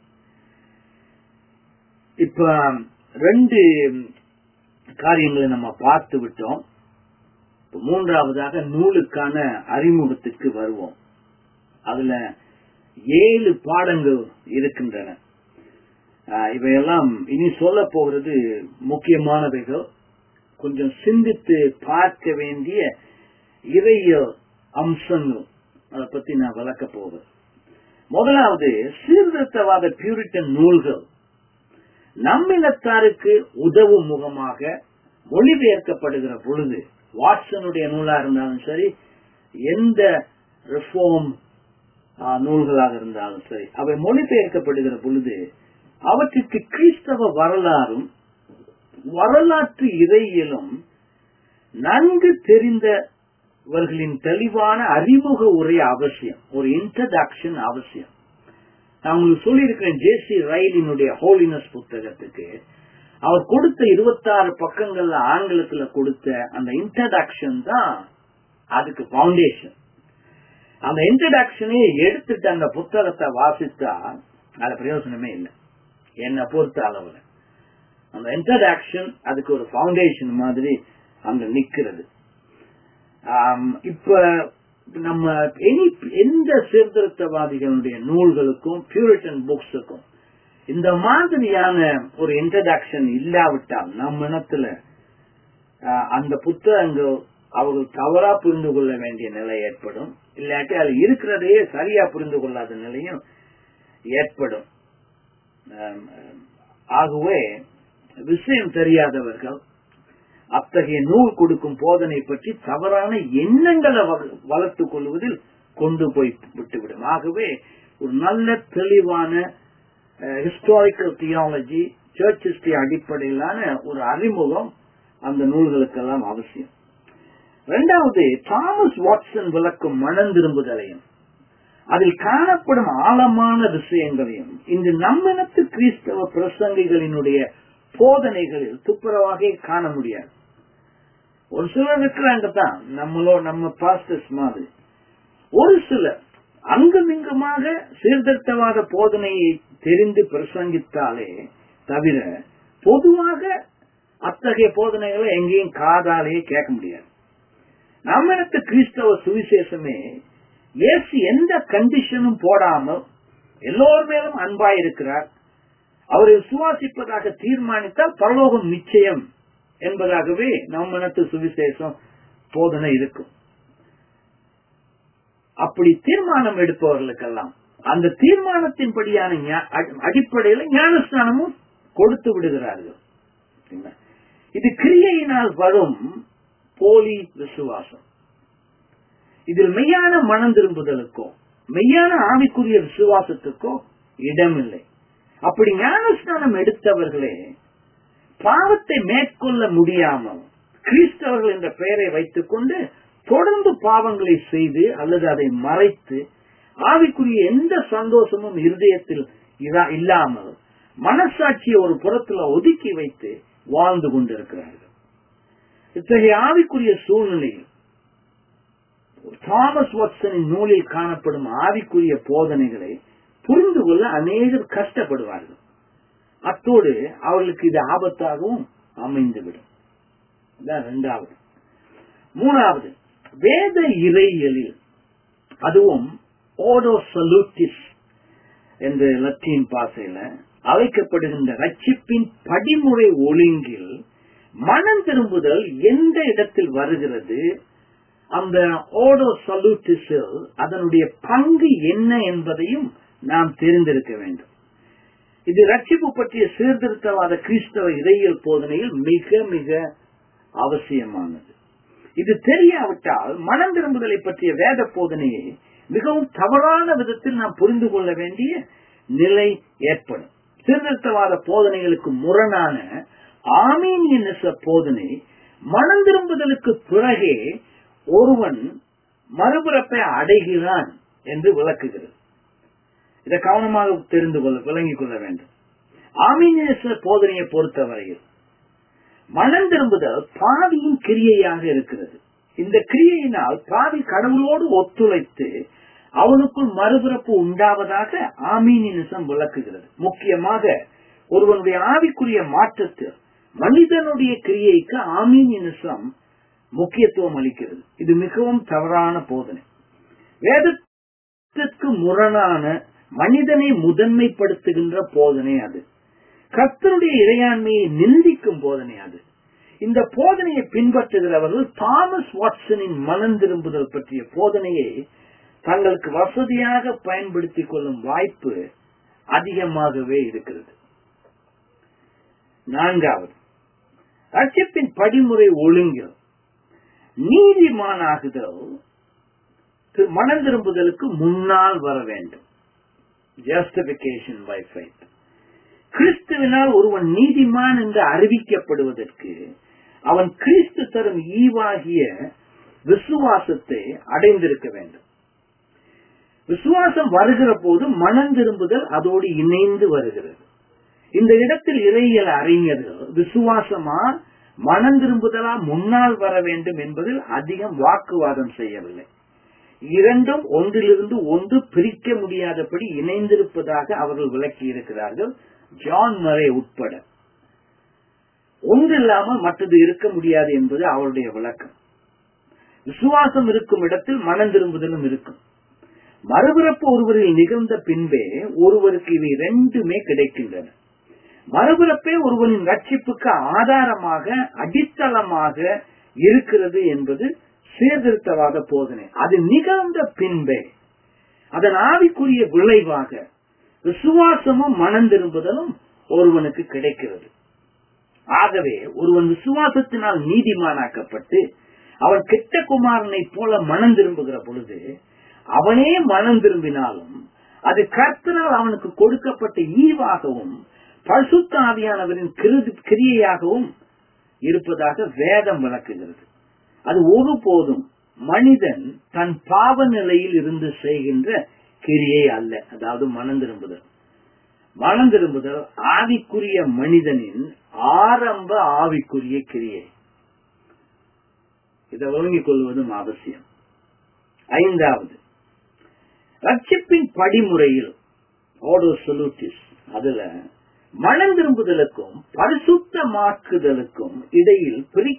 இப்ப ரெண்டு காரியங்களை நம்ம பார்த்து விட்டோம். மூன்றாவதாக நூலுக்கான அறிமுகத்துக்கு வருவோம். அதுல 7 பாடங்கள் இருக்கின்றன. இவையெல்லாம் இனி சொல்ல போகிறது முக்கியமானவைகள், கொஞ்சம் சிந்தித்து பார்க்க வேண்டிய இறையியல் அம்சங்கள். அதை பத்தி நான் விளக்க போவேன். முதலாவது, சீர்திருத்தவாத பியூரிட்டன் நூல்கள் நம்மினத்தாருக்கு உதவும் முகமாக மொழிபெயர்க்கப்படுகிற பொழுது, வாட்சனுடைய நூலா இருந்தாலும் சரி, எந்த ரிஃபார்ம் நூல்களாக இருந்தாலும் சரி, அவை மொழிபெயர்க்கப்படுகிற பொழுது அவற்றுக்கு கிறிஸ்தவ வரலாறும் வரலாற்று இறையியலும் நன்கு தெரிந்தவர்களின் தெளிவான அறிமுக உரை அவசியம், ஒரு இன்ட்ரடக்ஷன் அவசியம். நான் உங்களுக்கு சொல்லியிருக்கிறேன், ஜேசி ரைலினுடைய ஹோலினஸ் புத்தகத்துக்கு அவர் கொடுத்த 26 பக்கங்கள்ல ஆங்கிலத்துல கொடுத்த அந்த இன்ட்ரடக்ஷன் தான் அதுக்கு பவுண்டேஷன். அந்த இன்ட்ரடக்ஷனே எடுத்துட்டு அந்த புத்தகத்தை வாசித்தா அது பிரயோஜனமே இல்லை என்னை பொறுத்த அளவுல. அந்த இன்ட்ரடக்ஷன் அதுக்கு ஒரு பவுண்டேஷன் மாதிரி அங்க நிக்கிறது. இப்ப நம்ம எந்த சீர்திருத்தவாதிகளுடைய நூல்களுக்கும் பியூரிட்டன் புக்ஸுக்கும் இந்த மாதிரியான ஒரு இன்ட்ரடக்ஷன் இல்லாவிட்டால் நம்ம இனத்துல அந்த புத்தகங்கள் அவர்கள் தவறா புரிந்து கொள்ள வேண்டிய நிலை ஏற்படும். இல்லாட்டி அது இருக்கிறதையே சரியா புரிந்து கொள்ளாத நிலையும் ஏற்படும். ஆகவே விஷயம் தெரியாதவர்கள் அத்தகைய நூல் கொடுக்கும் போதனை பற்றி தவறான எண்ணங்களை வளர்த்துக் கொள்வதில் கொண்டு போய் விட்டுவிடும். ஆகவே ஒரு நல்ல தெளிவான ஹிஸ்டாரிக்கல் தியாலஜி, சர்ச் ஹிஸ்டரி அடிப்படையிலான ஒரு அறிமுகம் அந்த நூல்களுக்கெல்லாம் அவசியம். இரண்டாவது, தாமஸ் வாட்சன் விளக்கும் மனம் திரும்புதலையும் அதில் காணப்படும் ஆழமான விஷயங்களையும் இன்று நம்மினத்து கிறிஸ்தவ பிரசங்கிகளினுடைய போதனைகளில் துப்புரவாக காண முடியாது. ஒரு சிலர் இருக்கிறாங்க தான் நம்ம பாஸ்டர்ஸ் மாதிரி. ஒரு சிலர் அங்குமிங்குமாக சீர்திருத்தவாத போதனையை தெரிந்து பிரசங்கித்தாலே தவிர பொதுவாக அத்தகைய போதனைகளை எங்கேயும் காதாலேயே கேட்க முடியாது. நம்மிடத்து கிறிஸ்தவ சுவிசேஷமே இயேசு எந்த கண்டிஷனும் போடாமல் எல்லோர் மேலும் அன்பாயிருக்கிறார், அவரை விசுவாசிப்பதாக தீர்மானித்தால் பரலோகம் நிச்சயம் என்பதாகவே நம்மிடத்து சுவிசேஷம் போதனை இருக்கும். அப்படி தீர்மானம் எடுப்பவர்களுக்கெல்லாம் அந்த தீர்மானத்தின்படியான அடிப்படையில் ஞானஸ்நானமும் கொடுத்து விடுகிறார்கள். இது கிரியையினால் வரும் போலி விசுவாசம். இதில் மெய்யான மனம் திரும்புதலுக்கோ மெய்யான ஆவிக்குரிய விசுவாசத்துக்கோ இடமில்லை. அப்படி ஞானஸ்நானம் எடுத்தவர்களே பாவத்தை மேற்கொள்ள முடியாமல் கிறிஸ்தவர்கள் என்ற பெயரை வைத்துக் கொண்டு தொடர்ந்து பாவங்களை செய்து அல்லது அதை மறைத்து ஆவிக்குரிய எந்த சந்தோஷமும் இருதயத்தில் இல்லாமல் மனசாட்சியை ஒரு புறத்துல ஒதுக்கி வைத்து வாழ்ந்து கொண்டிருக்கிறார்கள். இத்தகைய ஆவிக்குரிய சூழ்நிலையில் தாமஸ் வாட்சனின் நூலில் காணப்படும் ஆவிக்குரிய போதனைகளை புரிந்து கொள்ள அநேகர் கஷ்டப்படுவார்கள். அத்தோடு அவர்களுக்கு இது ஆபத்தாகவும் அமைந்துவிடும். இரண்டாவது. மூணாவது, வேத இறையியலில் அதுவும் ஓடோ சலூட்டிஸ் என்ற லத்தீன் பாசையில அழைக்கப்படுகின்ற ரட்சிப்பின் படிமுறை ஒழுங்கில் மனம் திரும்புதல் எந்த இடத்தில் வருகிறது, அந்த ஓடோ சலூட்டிஸில் அதனுடைய பங்கு என்ன என்பதையும் நாம் தெரிந்திருக்க வேண்டும். இது ரட்சிப்பு பற்றிய சீர்திருத்தவாத கிறிஸ்தவ இறையியல் போதனையில் மிக மிக அவசியமானது. இது தெரியாவிட்டால் மனம் திரும்புதலை பற்றிய வேத போதனையை மிகவும் தவறான விதத்தில் நாம் புரிந்து கொள்ள வேண்டிய நிலை ஏற்படும். சீர்திருத்தவாத போதனைகளுக்கு முரணான ஆர்மீனியனிச போதனை மனம் திரும்புதலுக்கு பிறகே ஒருவன் மறுபிறப்பை அடைகிறான் என்று விளக்குகிறது. இதை கவனமாக விளங்கிக் கொள்ள வேண்டும். ஆர்மீனியனிச போதனையை பொறுத்தவரையில் மனம் திரும்புதல் பாவியின் கிரியையாக இருக்கிறது. இந்த கிரியையினால் பாவி கடவுளோடு ஒத்துழைத்து அவனுக்குள் மறுபிறப்பு உண்டாவதாக ஆர்மீனியனிசம் விளக்குகிறது. முக்கியமாக ஒருவனுடைய ஆவிக்குரிய மாற்றத்தில் மனிதனுடைய கிரியைக்கு ஆர்மீனியனிசம் முக்கியத்துவம் அளிக்கிறது. இது மிகவும் தவறான போதனை. வேதத்திற்கு முரணான மனிதனை முதன்மைப்படுத்துகின்ற போதனை அது. கர்த்தருடைய இறையாண்மையை நிந்திக்கும் போதனை அது. இந்த போதனையை பின்பற்றுகிறவர்கள் தாமஸ் வாட்சனின் மனம் திரும்புதல் பற்றிய போதனையை தங்களுக்கு வசதியாக பயன்படுத்திக் கொள்ளும் வாய்ப்பு அதிகமாகவே இருக்கிறது. நான்காவது, ரட்சிப்பின் படிமுறை ஒழுங்கில் நீதிமானாகுதல் மனம் திரும்புதலுக்கு முன்னால் வர வேண்டும். Justification by faith. கிறிஸ்துவினால் ஒருவன் நீதிமான் என்று அறிவிக்கப்படுவதற்கு அவன் கிறிஸ்து தரும் ஈவாகிய விசுவாசத்தை அடைந்திருக்க வேண்டும். விசுவாசம் வருகிற போது மனம் திரும்புதல் அதோடு இணைந்து வருகிறது. இந்த இடத்தில் இறையியல் அறிஞர்கள் விசுவாசமா மனம் திரும்புதலா முன்னால் வர வேண்டும் என்பதில் அதிகம் வாக்குவாதம் செய்யவில்லை. இரண்டும் ஒன்றிலிருந்து ஒன்று பிரிக்க முடியாதபடி இணைந்திருப்பதாக அவர்கள் விளக்கி இருக்கிறார்கள். ஜான் மரே உட்பட ஒன்று இல்லாமல் மற்றது இருக்க முடியாது என்பது அவருடைய விளக்கம். விசுவாசம் இருக்கும் இடத்தில் மனம் திரும்புதலும் இருக்கும். மறுபிறப்பு ஒருவரில் நிகழ்ந்த பின்பே ஒருவருக்கு இவை ரெண்டுமே கிடைக்கின்றன. மறுபிறப்பே ஒருவனின் ரட்சிப்புக்கு ஆதாரமாக அடித்தளமாக இருக்கிறது என்பது சீர்திருத்தவாத போதனை. அது நிகழ்ந்த பின்பே அதன் ஆவிக்குரிய விளைவாக விசுவாசமும் மனம் திரும்புதலும் ஒருவனுக்கு கிடைக்கிறது. ஆகவே ஒருவன் விசுவாசத்தினால் நீதிமானாக்கப்பட்டு அவன் கெட்ட குமாரனை போல மனம் திரும்புகிற பொழுது அவனே மனம் திரும்பினாலும் அது கர்த்தரால் அவனுக்கு கொடுக்கப்பட்ட ஈவாகவும் பரிசுத்த ஆவியானவரின் கிரியையாகவும் இருப்பதாக வேதம் விளக்குகிறது. அது ஒருபோதும் மனிதன் தன் பாவ நிலையில் இருந்து செய்கின்ற கிரியை அல்ல. அதாவது மனம் திரும்புதல். மனம் திரும்புதல் ஆவிக்குரிய மனிதனின் ஆரம்ப ஆவிக்குரிய கிரியை. இதை விளங்கிக் கொள்வதும் அவசியம். 5வது, ரட்சிப்பின் படிமுறையில் அதுல மனம் திரும்புதலுக்கும் பரிசுத்தமாக்குதலுக்கும் இடையில்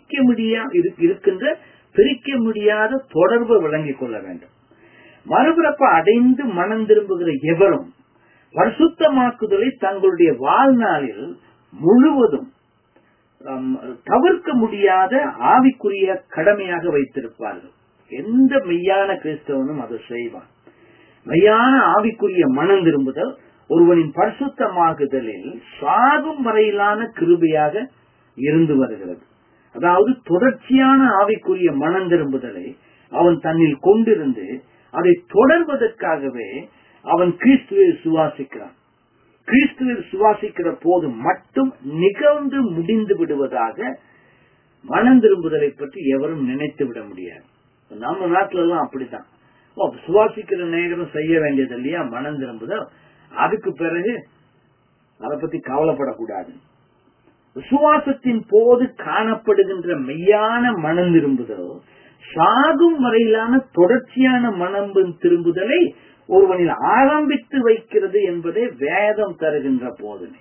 பிரிக்க முடியாத தொடர்பு விளங்கிக் கொள்ள வேண்டும். மறுபிறப்பு அடைந்து மனம் திரும்புகிற எவரும் பரிசுத்தமாக்குதலை தங்களுடைய வாழ்நாளில் முழுவதும் தவிர்க்க முடியாத ஆவிக்குரிய கடமையாக வைத்திருப்பார்கள். எந்த மெய்யான கிறிஸ்தவனும் அதை செய்வான். மெய்யான ஆவிக்குரிய மனம் திரும்புதல் ஒருவனின் பரிசுத்தமாகுதலில் சாகும் வரையிலான கிருபையாக இருந்து வருகிறது. அதாவது தொடர்ச்சியான ஆவிக்குரிய மனம் திரும்புதலை அவன் தன்னில் கொண்டிருந்து அதை தொடர்வதற்காகவே அவன் கிறிஸ்துவில் சுவாசிக்கிறான். கிறிஸ்துவில் சுவாசிக்கிற போது மட்டும் நிகழ்ந்து முடிந்து விடுவதாக மனம் திரும்புதலை பற்றி எவரும் நினைத்து விட முடியாது. நம்ம நாட்டில எல்லாம் அப்படித்தான். சுவாசிக்கிற நேரம் செய்ய வேண்டியது இல்லையா மனம் திரும்புதல், அதுக்கு பிறகு அதை பத்தி கவலைப்படக்கூடாது. விசுவாசத்தின் போது காணப்படுகின்ற மெய்யான மனம் திரும்புதல் சாகும் வரையிலான தொடர்ச்சியான மனம் திரும்புதலை ஒருவனில் ஆரம்பித்து வைக்கிறது என்பதே வேதம் தருகின்ற போதனை.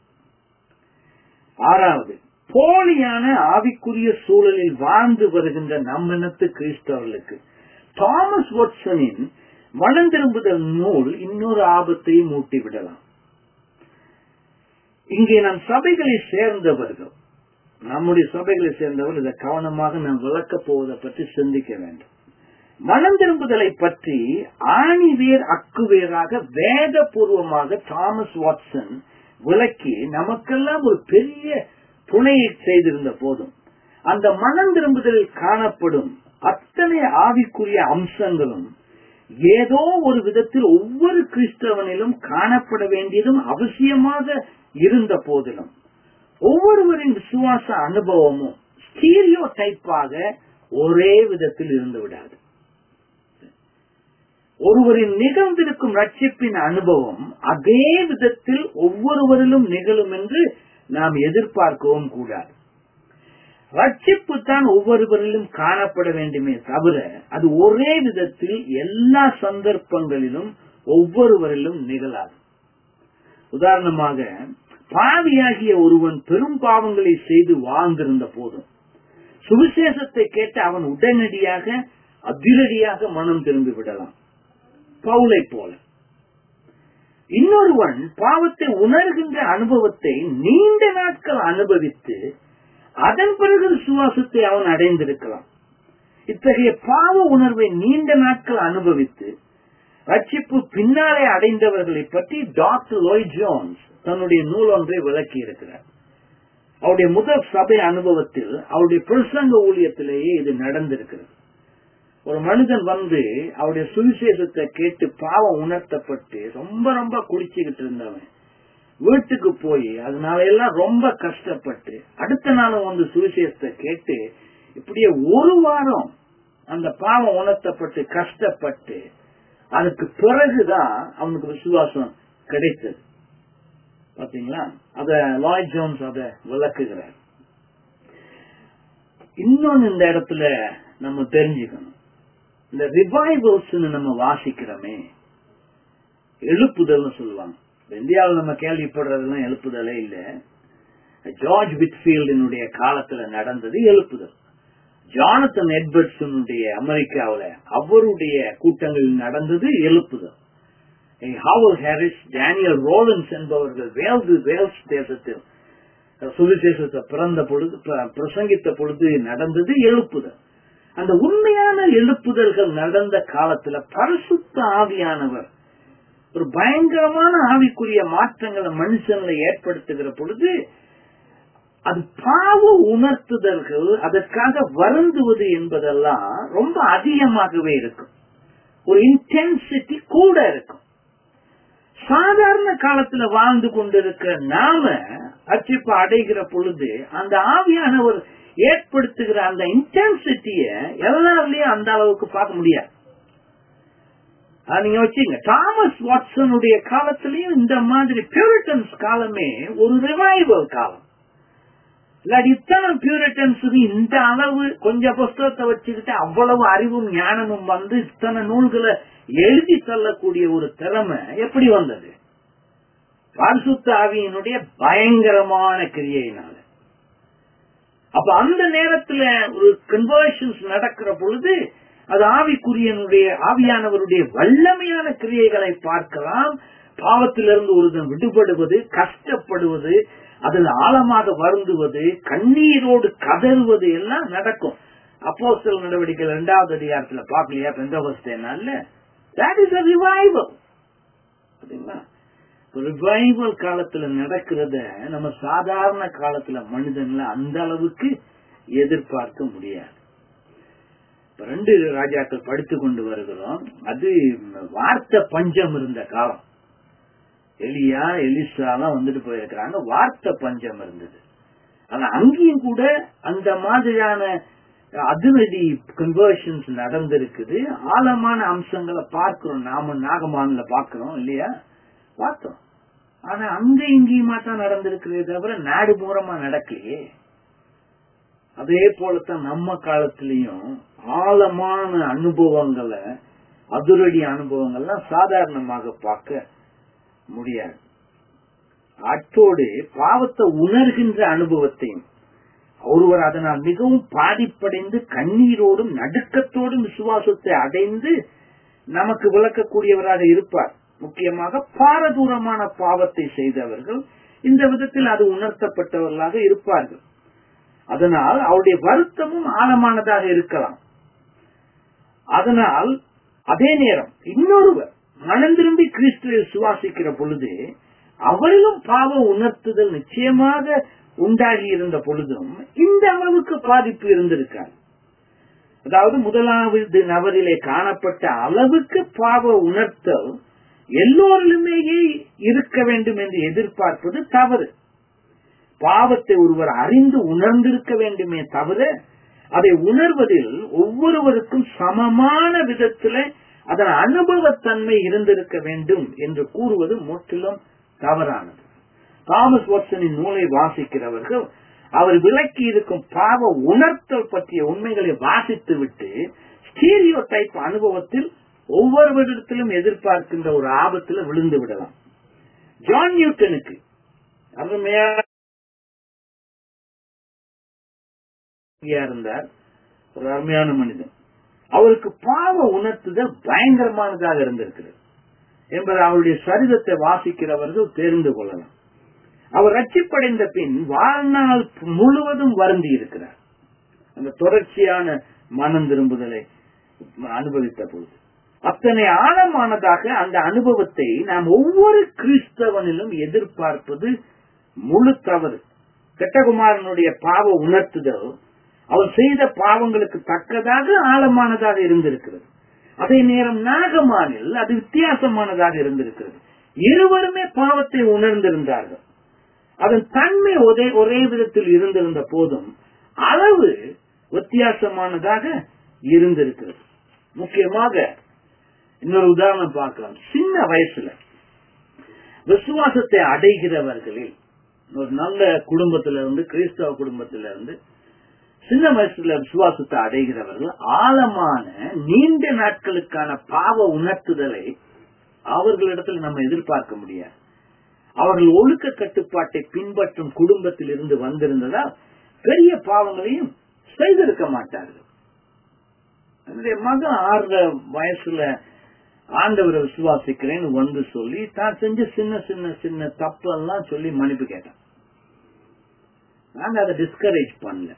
6வது, போலியான ஆவிக்குரிய சூழலில் வாழ்ந்து வருகின்ற நம்மினத்து கிறிஸ்தவர்களுக்கு தாமஸ் வாட்சனின் மனம் திரும்புதல் நூல் இன்னொரு ஆபத்தையும் மூட்டிவிடலாம். இங்கே நம் சபைகளை சேர்ந்தவர்கள், நம்முடைய சபைகளை சேர்ந்தவர்கள் இதை கவனமாக நாம் விளக்கப் போவதை பற்றி சிந்திக்க வேண்டும். மனம் திரும்புதலை பற்றி ஆணிவேர் அக்குவேராக வேதபூர்வமாக தாமஸ் வாட்சன் விளக்கி நமக்கெல்லாம் ஒரு பெரிய துணையை செய்திருந்த போதும் அந்த மனம் திரும்புதலில் காணப்படும் அத்தனை ஆவிக்குரிய அம்சங்களும் ஏதோ ஒரு விதத்தில் ஒவ்வொரு கிறிஸ்தவனிலும் காணப்பட வேண்டியதும் அவசியமாக இருந்த போதிலும் ஒவ்வொருவரின் விசுவாச அனுபவமும் ஸ்டீரியோ டைப்பாக ஒரே விதத்தில் இருந்து விடாது. ஒருவரின் நிகழ்ந்திருக்கும் ரட்சிப்பின் அனுபவம் அதே விதத்தில் ஒவ்வொருவரிலும் நிகழும் என்று நாம் எதிர்பார்க்கவும் கூடாது. ரட்சிப்பு தான் ஒவ்வொருவரிலும் காணப்பட வேண்டுமே தவிர அது ஒரே விதத்தில் எல்லா சந்தர்ப்பங்களிலும் ஒவ்வொருவரிலும் நிகழாது. உதாரணமாக, பாவியாகிய ஒருவன் பெரும் பாவங்களை செய்து வாழ்ந்திருந்த போதும் சுவிசேஷத்தை கேட்டு அவன் உடனடியாக அதிரடியாக மனம் திரும்பி விடலாம், பவுலை போல. இன்னொருவன் பாவத்தை உணர்கின்ற அனுபவத்தை நீண்ட நாட்கள் அனுபவித்து அதன் பிறகு சுவாசத்தை அவன் அடைந்திருக்கலாம். இத்தகைய பாவ உணர்வை நீண்ட நாட்கள் அனுபவித்து ரட்சிப்பு பின்னாலே அடைந்தவர்களை பற்றி டாக்டர் லாய்ட் ஜோன்ஸ் தன்னுடைய நூல் ஒன்றை விளக்கி இருக்கிறார். அவருடைய முதல் சபை அனுபவத்தில் அவருடைய பிரசங்க ஊழியத்திலேயே இது நடந்திருக்கிறது. ஒரு மனிதன் வந்து அவருடைய சுவிசேஷத்தை கேட்டு பாவம் உணர்த்தப்பட்டு ரொம்ப ரொம்ப குடிச்சுக்கிட்டு இருந்தவன் வீட்டுக்கு போய் அதனால எல்லாம் ரொம்ப கஷ்டப்பட்டு அடுத்த நாளும் வந்து சுவிசேஷத்தை கேட்டு இப்படியே ஒரு வாரம் அந்த பாவம் உணர்த்தப்பட்டு கஷ்டப்பட்டு அதுக்கு பிறகுதான் அவனுக்கு விசுவாசம் கிடைத்தது. பாத்தீங்களா? அத லாய்ட் ஜோன்ஸ் அத விளக்குகிறார். இன்னொன்னு இந்த இடத்துல நம்ம தெரிஞ்சுக்கணும், இந்த ரிவைவல்ஸ் நம்ம வாசிக்கிறோமே, எழுப்புதல் சொல்லுவாங்க. இந்தியாவில் நம்ம கேள்விப்படுறதுலாம் எழுப்புதலே இல்ல. ஜார்ஜ் விட்ஃபீல்டினுடைய காலத்துல நடந்தது எழுப்புதல். ஜானத்தன் எட்வர்ட்ஸனுடைய அமெரிக்காவில அவருடைய கூட்டங்களில் நடந்தது எழுப்புதல். ஹாவல் ஹாரிஸ், டேனியல் ரோலன்ஸ் என்பவர்கள் வேல்ஸ் தேசத்தில் சுவிசேஷத்தை பிரசங்கித்த பொழுது நடந்தது எழுப்புதல். அந்த உண்மையான எழுப்புதல்கள் நடந்த காலத்துல பரிசுத்த ஆவியானவர் ஒரு பயங்கரமான ஆவிக்குரிய மாற்றங்களை மனுஷன்ல ஏற்படுத்துகிற பொழுது அது பாவ உணர்த்துதல்கள், அதற்காக வருந்துவது என்பதெல்லாம் ரொம்ப அதிகமாகவே இருக்கும். ஒரு இன்டென்சிட்டி கூட இருக்கும். சாதாரண காலத்துல வாழ்ந்து கொண்டிருக்கிற நாம ரட்சிப்பு அடைகிற பொழுது அந்த ஆவியானவர் ஏற்படுத்துகிற அந்த இன்டென்சிட்டிய எல்லாருலயும் அந்த அளவுக்கு பார்க்க முடியாது. நீங்க வச்சீங்க. தாமஸ் வாட்சனுடைய காலத்திலயும் இந்த மாதிரி பியூரிட்டன்ஸ் காலமே ஒரு ரிவைவல் காலம். இல்லாட்டி இத்தனை பியூரிட்டன்ஸ் இந்த அளவு கொஞ்சம் புஸ்தகத்தை வச்சுக்கிட்டு அவ்வளவு அறிவும் ஞானமும் வந்து இத்தனை நூல்களை எழுதி தள்ளக்கூடிய ஒரு திறமை எப்படி வந்தது? பரிசுத்த ஆவியினுடைய பயங்கரமான கிரியையினால. அப்ப அந்த நேரத்துல ஒரு கன்வர்ஷன்ஸ் நடக்கிற பொழுது அது ஆவியானவருடைய வல்லமையான கிரியைகளை பார்க்கலாம். பாவத்திலிருந்து ஒருவன் விடுபடுவது, கஷ்டப்படுவது, அதில் ஆழமாக வருந்துவது, கண்ணீரோடு கதறுவது எல்லாம் நடக்கும். அப்போஸ்தலர் நடவடிக்கைகள் 2வது அதிகாரத்துல பாக்கலையா? பெந்தெகோஸ்தே நாள்ல that is a revival. Revival காலத்துல நடக்கிறத நம்ம சாதாரண காலத்துல மனிதன்ல அந்த அளவுக்கு எதிர்பார்க்க முடியாது. 2 ராஜாக்கள் படித்து கொண்டு வருகிறோம். அது வார்த்தை பஞ்சம் இருந்த காலம். எலியா எலிசாலாம் வந்துட்டு போயிருக்கிறாங்க. வார்த்தை பஞ்சம் இருந்தது. ஆனா அங்கேயும் கூட அந்த மாதிரியான அதிரடி கன்வர்ஷன்ஸ் நடந்திருக்குது. ஆழமான அம்சங்களை பார்க்கிறோம். நாம நாகமான்ல பாக்கிறோம் இல்லையா? பார்த்தோம். ஆனா அங்க இங்கேயுமா தான் நடந்திருக்கிறதே தவிர நாடு மூலமா நடக்கலையே. அதே போலத்தான் நம்ம காலத்திலையும் ஆழமான அனுபவங்களை, அதிரடி அனுபவங்கள்லாம் சாதாரணமாக பார்க்க முடியாது. அத்தோடு பாவத்தை உணர்கின்ற அனுபவத்தையும் ஒருவர் அதனால் மிகவும் பாதிப்படைந்து கண்ணீரோடும் நடுக்கத்தோடும் விசுவாசத்தை அடைந்து நமக்கு விளக்கக்கூடியவராக இருப்பார். முக்கியமாக பாரதூரமான பாவத்தை செய்தவர்கள் இந்த விதத்தில் அது உணர்த்தப்பட்டவர்களாக இருப்பார்கள். அதனால் அவருடைய வருத்தமும் ஆழமானதாக இருக்கலாம். அதனால் அதே நேரம் இன்னொருவர் மனம் திரும்பி கிறிஸ்துவை விசுவாசிக்கிற பொழுது அவரிலும் பாவ உணர்த்துதல் நிச்சயமாக உண்டாகி இருந்த பொழுதும் இந்த அளவுக்கு பாதிப்பு இருந்திருக்கார். அதாவது முதலாவது நபரிலே காணப்பட்ட அளவுக்கு பாவ உணர்த்தல் எல்லோரிலுமேயே இருக்க வேண்டும் என்று எதிர்பார்ப்பது தவறு. பாவத்தை ஒருவர் அறிந்து உணர்ந்திருக்க வேண்டுமே தவிர அதை உணர்வதில் ஒவ்வொருவருக்கும் சமமான விதத்தில் அதன் அனுபவத்தன்மை இருந்திருக்க வேண்டும் என்று கூறுவது முற்றிலும் தவறானது. தாமஸ் வாட்சனின் நூலை வாசிக்கிறவர்கள் அவர் விளக்கி இருக்கும் பாவ உணர்த்தல் பற்றிய உண்மைகளை வாசித்து விட்டு ஸ்டீரியோ டைப் அனுபவத்தில் ஒவ்வொருவரிடத்திலும் எதிர்பார்க்கின்ற ஒரு ஆபத்தில் விழுந்து விடலாம். ஜான் நியூட்டனுக்கு அருமையான இருந்தார், ஒரு அருமையான மனிதன். அவருக்கு பாவ உணர்த்துதல் பயங்கரமானதாக இருந்திருக்கிறது என்பதை அவருடைய சரிதத்தை வாசிக்கிறவர்கள் தெரிந்து கொள்ளலாம். அவர் ரட்சிப்படைந்த பின் வாழ்நாள் முழுவதும் வருந்தி இருக்கிறார். அந்த தொடர்ச்சியான மனம் திரும்புதலை அனுபவித்த பொழுது அத்தனை ஆழமானதாக அந்த அனுபவத்தை நாம் ஒவ்வொரு கிறிஸ்தவனிலும் எதிர்பார்ப்பது முழு தவறு. கெட்டகுமாரனுடைய பாவ உணர்த்துதல் அவர் செய்த பாவங்களுக்கு தக்கதாக ஆழமானதாக இருந்திருக்கிறது. அதே நேரம் நாகமானில் அது வித்தியாசமானதாக இருந்திருக்கிறது. இருவருமே பாவத்தை உணர்ந்திருந்தார்கள். அதன் தன்மை ஒரே விதத்தில் இருந்திருந்த போதும் அளவு வித்தியாசமானதாக இருந்திருக்கிறது. முக்கியமாக இன்னொரு உதாரணம் பார்க்கலாம். சின்ன வயசுல விசுவாசத்தை அடைகிறவர்களில் ஒரு நல்ல குடும்பத்திலிருந்து, கிறிஸ்தவ குடும்பத்திலிருந்து சின்ன வயசுல விசுவாசத்தை அடைகிறவர்கள் ஆழமான நீண்ட நாட்களுக்கான பாவ உணர்த்துதலை அவர்களிடத்தில் நம்ம எதிர்பார்க்க முடியாது. அவர்கள் ஒழுக்க கட்டுப்பாட்டை பின்பற்றும் குடும்பத்தில் இருந்து வந்திருந்ததால் பெரிய பாவங்களையும் செய்திருக்க மாட்டார்கள். என்னுடைய மகன் 6 வயசுல ஆண்டவரை விசுவாசிக்கிறேன்னு வந்து சொல்லி தான் செஞ்ச சின்ன சின்ன சின்ன தப்பு எல்லாம் சொல்லி மன்னிப்பு கேட்டான். நாங்க அதை டிஸ்கரேஜ் பண்ணல.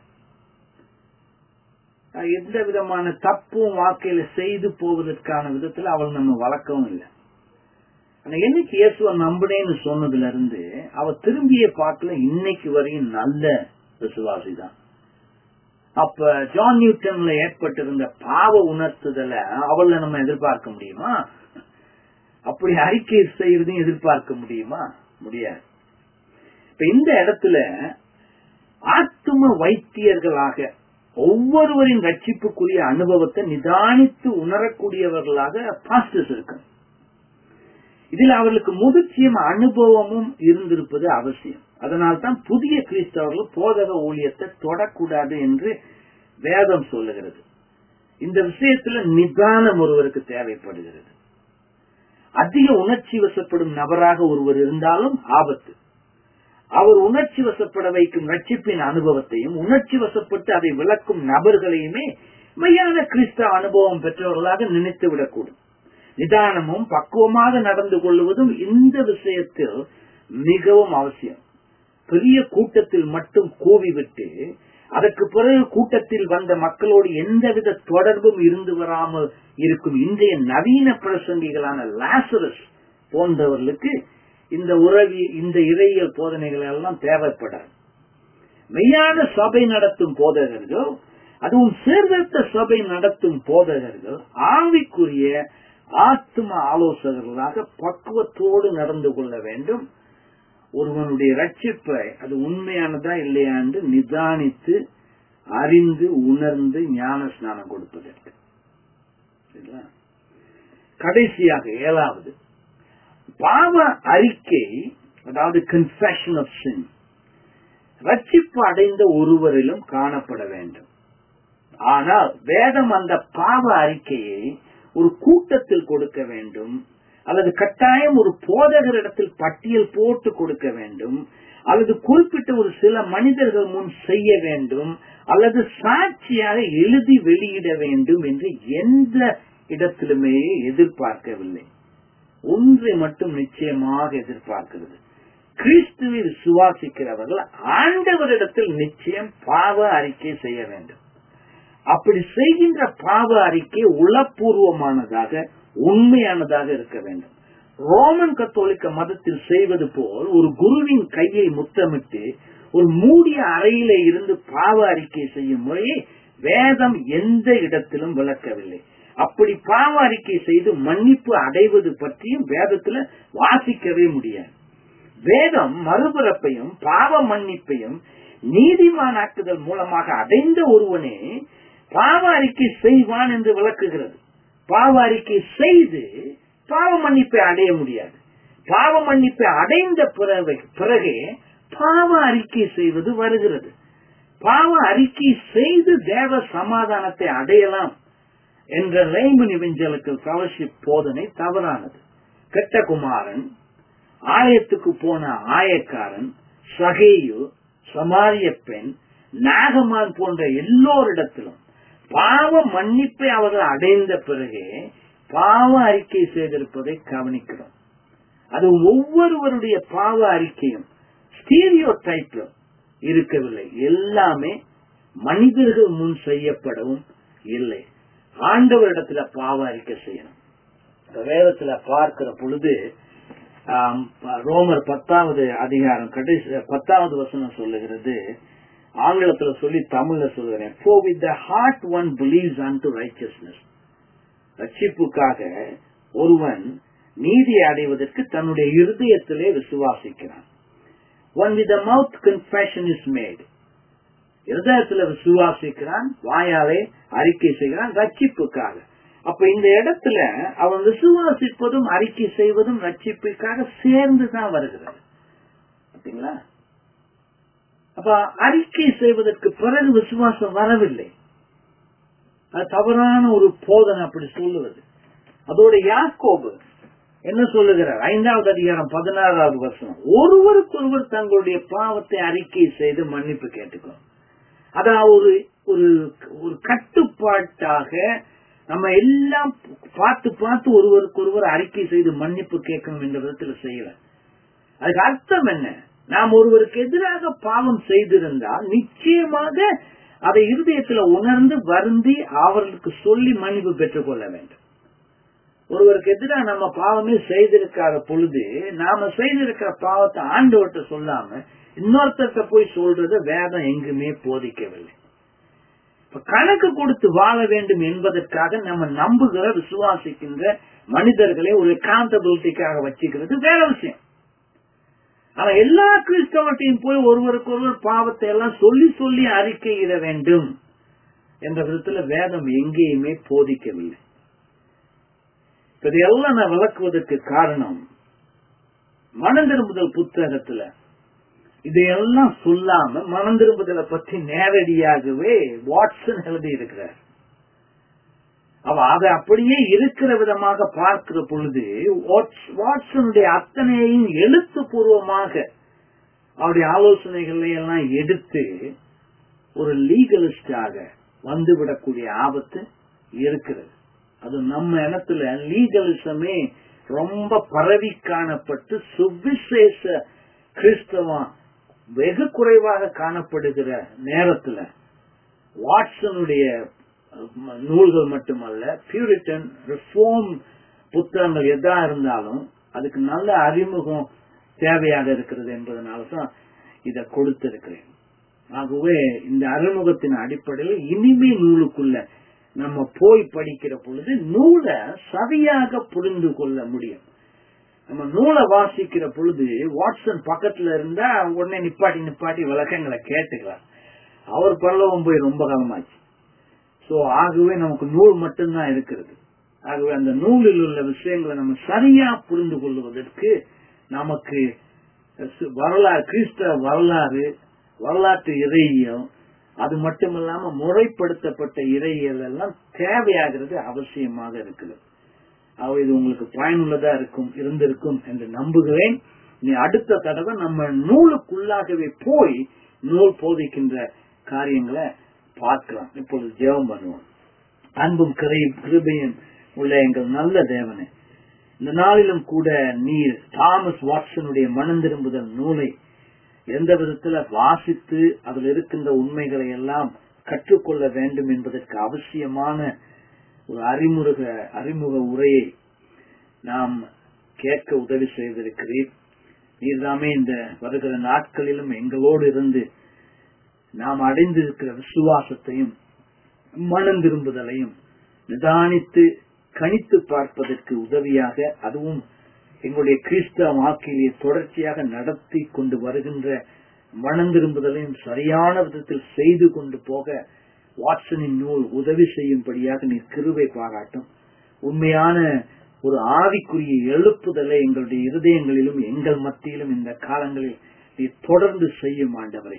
எந்த விதமான தப்பும் வாழ்க்கையில செய்து போவதற்கான விதத்துல அவள் நம்ம வளர்க்கவும் இல்லை. ஆனா என்னைக்கு இயேசுவை நம்பினேன்னு சொன்னதுல இருந்து அவ திரும்பிய பார்க்கல. இன்னைக்கு வரையும் நல்ல விசுவாசி தான். அப்ப ஜான் நியூட்டன்ல ஏற்பட்டிருந்த பாவ உணர்த்துதல அவள நம்ம எதிர்பார்க்க முடியுமா? அப்படி அறிக்கை செய்யறதையும் எதிர்பார்க்க முடியுமா? முடியாது. இப்ப இந்த இடத்துல ஆத்தும வைத்தியர்களாக ஒவ்வொருவரின் ரட்சிப்புக்குரிய அனுபவத்தை நிதானித்து உணரக்கூடியவர்களாக பாஸ்டர்ஸ் இருக்கணும். இதில் அவர்களுக்கு முதிர்ச்சியும் அனுபவமும் இருந்திருப்பது அவசியம். அதனால்தான் புதிய கிறிஸ்தவர்கள் போதக ஊழியத்தை தொடக்கூடாது என்று வேதம் சொல்லுகிறது. இந்த விஷயத்துல நிதானம் ஒருவருக்கு தேவைப்படுகிறது. அதிக உணர்ச்சி வசப்படும் நபராக ஒருவர் இருந்தாலும் ஆபத்து. அவர் உணர்ச்சி வசப்பட வைக்கும் ரட்சிப்பின் அனுபவத்தையும் உணர்ச்சி வசப்பட்டு அதை விளக்கும் நபர்களையுமே மெய்யான கிறிஸ்தவ அனுபவம் பெற்றவர்களாக நினைத்து விடக்கூடும். நிதானமும் பக்குவமாக நடந்து கொள்வதும் இந்த விஷயத்தில் மிகவும் அவசியம். பெரிய கூட்டத்தில் மட்டும் கூவிவிட்டு அதற்கு பிறகு கூட்டத்தில் வந்த மக்களோடு எந்தவித தொடர்பும் இருந்து வராமல் இருக்கும் இன்றைய நவீன பிரசங்கிகளான லாசரஸ் போன்றவர்களுக்கு இந்த இறையியல் போதனைகள் எல்லாம் தேவைப்படாது. மெய்யான சபை நடத்தும் போதகர்கள், அதுவும் சீர்திருத்த சபை நடத்தும் போதகர்கள் ஆவிக்குரிய ஆத்ம ஆலோசகர்களாக பக்குவத்தோடு நடந்து கொள்ள வேண்டும். ஒருவனுடைய ரட்சிப்பை அது உண்மையானதா இல்லையா என்று நிதானித்து அறிந்து உணர்ந்து ஞான ஸ்நானம் கொடுப்பதற்கு. கடைசியாக 7வது, பாவ அறிக்கை, அதாவது கன்ஃபெஷன் ஆஃப் சின் ரட்சிப்பு அடைந்த ஒருவரிலும் காணப்பட வேண்டும். ஆனால் வேதம் அந்த பாவ அறிக்கையை ஒரு கூட்டத்தில் கொடுக்க வேண்டும், அல்லது கட்டாயம் ஒரு போதகரிடத்தில் பட்டியல் போட்டு கொடுக்க வேண்டும், அல்லது குறிப்பிட்ட ஒரு சில மனிதர்கள் முன் செய்ய வேண்டும், அல்லது சாட்சியாக எழுதி வெளியிட வேண்டும் என்று எந்த இடத்திலுமே எதிர்பார்க்கவில்லை. ஒன்றை மட்டும் நிச்சயமாக எதிர்பார்க்கிறது, கிறிஸ்துவை விசுவாசிக்கிறவர்கள் ஆண்டவரிடத்தில் நிச்சயம் பாவ அறிக்கை செய்ய வேண்டும். அப்படி செய்கின்ற பாவ அறிக்கை உளப்பூர்வமானதாக உண்மையானதாக இருக்க வேண்டும். ரோமன் கத்தோலிக்க மதத்தில் செய்வது போல் ஒரு குருவின் கையை முத்தமிட்டு ஒரு மூடிய அறையில இருந்து பாவ அறிக்கை செய்யும் முறையை வேதம் எந்த இடத்திலும் விளக்கவில்லை. அப்படி பாவ அறிக்கை செய்து மன்னிப்பு அடைவது பற்றியும் வேதத்துல வாசிக்கவே முடியாது. வேதம் மறுபிறப்பையும் பாவ மன்னிப்பையும் நீதிமானாக்குதல் மூலமாக அடைந்த ஒருவனே பாவ அறிக்கை செய்வான் என்று விளக்குகிறது. பாவ அறிக்கை செய்து பாவ மன்னிப்பை அடைய முடியாது. பாவ மன்னிப்பை அடைந்த பிறகே பாவ அறிக்கை செய்வது வருகிறது. பாவ அறிக்கை செய்து தேவ சமாதானத்தை அடையலாம் என்ற ரைமன் இவெஞ்சலிக்கல் ஃபெலோஷிப் போதனை தவறானது. கெட்ட குமாரன், ஆலயத்துக்கு போன ஆயக்காரன், சகேயு, சமாரிய பெண், நாகமான் போன்ற எல்லோரிடத்திலும் பாவ மன்னிப்பை அவர்கள் அடைந்த பிறகே பாவ அறிக்கை செய்திருப்பதை கவனிக்கிறோம். அது ஒவ்வொருவருடைய பாவ அறிக்கையும் ஸ்டீரியோ டைப்ல இருக்கவில்லை. எல்லாமே மனிதர்கள் முன் செய்யப்படவும் இல்லை, ஆண்டவரிடத்துல பாவ அறிக்கை செய்யணும். வேதத்துல பார்க்கிற பொழுது ரோமர் 10வது அதிகாரம் கடைசி 10வது வசனம் சொல்லுகிறது. ஆங்கிலத்துல சொல்லி தமிழ்ல சொல்லுகிறேன். For with the heart one believes unto righteousness. ரட்சிப்புக்காக ஒருவன் நீதி அடைவதற்கு தன்னுடைய இருதயத்திலே விசுவாசிக்கிறான். One with the mouth confession is made. இருதயத்துல விசுவாசிக்கிறான், வாயாலே அறிக்கை செய்கிறான் ரட்சிப்புக்காக. அப்ப இந்த இடத்துல அவன் விசுவாசிப்பதும் அறிக்கை செய்வதும் ரட்சிப்புக்காக சேர்ந்துதான் வருகிறது. பார்த்தீங்களா? அப்ப அறிக்கை செய்வதற்கு பிறகு விசுவாசம் வரவில்லை. அது தவறான ஒரு போதனை அப்படி சொல்லுவது. அதோட யாக்கோபு என்ன சொல்லுகிறார்? 5வது அதிகாரம் 16வது வசனம், ஒருவருக்கொருவர் தங்களுடைய பாவத்தை அறிக்கை செய்து மன்னிப்பு கேட்டுக்கணும். அதாவது ஒரு கட்டுப்பாட்டாக நம்ம எல்லாம் பார்த்து பார்த்து ஒருவருக்கொருவர் அறிக்கை செய்து மன்னிப்பு கேட்கணும் என்ற விதத்தில் செய்யல. அதுக்கு அர்த்தம் என்ன? நாம் ஒருவருக்கு எதிராக பாவம் செய்திருந்தால் நிச்சயமாக அதை இருதயத்தில் உணர்ந்து வருந்தி அவர்களுக்கு சொல்லி மன்னிப்பு பெற்றுக் கொள்ள வேண்டும். ஒருவருக்கு எதிராக நம்ம பாவமே செய்திருக்காத பொழுது நாம செய்திருக்கிற பாவத்தை ஆண்டவர்கிட்ட சொல்லாம இன்னொருத்தர்கிட்ட போய் சொல்றது வேதம் எங்குமே போதிக்கவில்லை. கணக்கு கொடுத்து வாழ வேண்டும் என்பதற்காக நம்ம நம்புகிற விசுவாசிக்கின்ற மனிதர்களை ஒரு அக்கௌண்டபிலிட்டிக்காக வச்சுக்கிறது வேற விஷயம். ஆனா எல்லா கிறிஸ்தவத்தையும் போய் ஒருவருக்கு ஒருவர் பாவத்தை எல்லாம் சொல்லி சொல்லி அறிக்கையிட வேண்டும் என்ற விதத்துல வேதம் எங்கேயுமே போதிக்கவில்லை. இதையெல்லாம் நான் விளக்குவதற்கு காரணம், மனம் திரும்புதல் புத்தகத்துல இதையெல்லாம் சொல்லாம மனம் திரும்புதலை பற்றி நேரடியாகவே வாட்சன் எழுதி இருக்கிறார். அவ அதை அப்படியே இருக்கிற விதமாக பார்க்கிற பொழுது வாட்சனுடைய அத்தனையையும் எழுத்துப்பூர்வமாக அவருடைய ஆலோசனைகளை எல்லாம் எடுத்து ஒரு லீகலிஸ்டாக வந்துவிடக்கூடிய ஆபத்து இருக்கிறது. அது நம்ம இடத்துல லீகலிசமே ரொம்ப பரவி காணப்பட்டு சுவிசேஷ கிறிஸ்தவம் வெகு குறைவாக காணப்படுகிற நேரத்துல வாட்சனுடைய நூல்கள் மட்டுமல்ல, பியூரிட்டன் ரிஃபார்ம் புத்தகங்கள் எதா இருந்தாலும் அதுக்கு நல்ல அறிமுகம் தேவையாக இருக்கிறது என்பதனாலதான் இதை கொடுத்திருக்கிறேன். ஆகவே இந்த அறிமுகத்தின் அடிப்படையில் இனிமே நூலுக்குள்ள நம்ம போய் படிக்கிற பொழுது நூலை சரியாக புரிந்து கொள்ள முடியும். நம்ம நூலை வாசிக்கிற பொழுது வாட்சன் பக்கத்துல இருந்தா உடனே நிப்பாட்டி விளக்கங்களை கேட்டுக்கலாம். அவர் பரலோகம் போய் ரொம்ப காலமாச்சு. சோ ஆகவே நமக்கு நூல் மட்டும்தான் இருக்கிறது. ஆகவே அந்த நூலில் உள்ள விஷயங்களை நம்ம சரியா புரிந்து கொள்வதற்கு நமக்கு வரலாறு, கிறிஸ்தவ வரலாற்று இறையியல், அது மட்டுமில்லாம முறைப்படுத்தப்பட்ட இறையியல் எல்லாம் தேவையாகிறது அவசியமாக இருக்கிறது. ஆகவே இது உங்களுக்கு பயனுள்ளதா இருந்திருக்கும் என்று நம்புகிறேன். நீ அடுத்த தடவை நம்ம நூலுக்குள்ளாகவே போய் நூல் போதிக்கின்ற காரியங்களை பார்க்கலாம். இப்பொழுது ஜெபம் பண்ணுவோம். அன்பும் கிருபையும் உள்ள எங்கள் நல்ல தேவனே, இந்த நாளிலும் கூட நீர் தாமஸ் வாட்சனுடைய மனம் திரும்புதல் நூலை எந்த விதத்துல வாசித்து அதில் இருக்கின்ற உண்மைகளை எல்லாம் கற்றுக்கொள்ள வேண்டும் என்பதற்கு அவசியமான ஒரு அறிமுக உரையை நாம் கேட்க உதவி செய்திருக்கிறீர். நீர்தாமே இந்த வருகிற நாட்களிலும் எங்களோடு இருந்து நாம் அடைந்திருக்கிற விசுவாசத்தையும் மனம் திரும்புதலையும் நிதானித்து கணித்து பார்ப்பதற்கு உதவியாக, அதுவும் எங்களுடைய கிறிஸ்தவ வாழ்க்கையிலே தொடர்ச்சியாக நடத்தி கொண்டு வருகின்ற மனம் திரும்புதலையும் சரியான விதத்தில் செய்து கொண்டு போக வாட்சனின் நூல் உதவி செய்யும்படியாக நீர் கிருபை பாராட்டும். உண்மையான ஒரு ஆவிக்குரிய எழுப்புதலை எங்களுடைய இருதயங்களிலும் எங்கள் மத்தியிலும் இந்த காலங்களில் நீர் தொடர்ந்து செய்யும் ஆண்டவரே.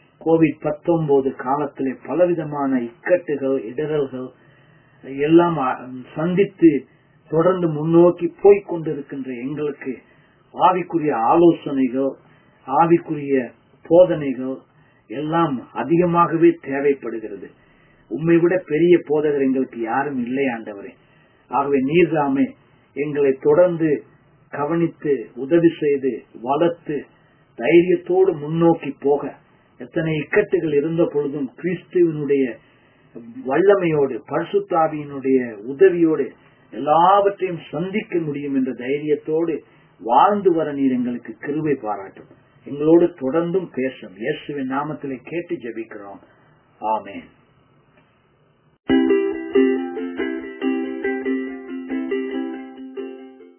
COVID-19 காலத்திலே பலவிதமான இக்கட்டுகள், இடரல்கள் எல்லாம் சந்தித்து தொடர்ந்து முன்னோக்கி போய்கொண்டிருக்கின்ற எங்களுக்கு ஆவிக்குரிய ஆலோசனைகள், ஆவிக்குரிய போதனைகள் எல்லாம் அதிகமாகவே தேவைப்படுகிறது. உம்மை விட பெரிய போதகர் எங்களுக்கு யாரும் இல்லை ஆண்டவரே. ஆகவே நீர்தாமே எங்களை தொடர்ந்து கவனித்து உதவி செய்து வளர்த்து தைரியத்தோடு முன்னோக்கி போக, எத்தனை இக்கட்டுகள் இருந்த பொழுதும் கிறிஸ்துவனுடைய வல்லமையோடு பரிசுத்த ஆவியினுடைய உதவியோடு எல்லாவற்றையும் சந்திக்க முடியும் என்ற தைரியத்தோடு வாழ்ந்து வர நீர் எங்களுக்கு கிருபை பாராட்டும். எங்களோடு தொடர்ந்தும் பேசும். இயேசுவின் நாமத்திலே கேட்டு ஜெபிக்கிறோம். ஆமென்.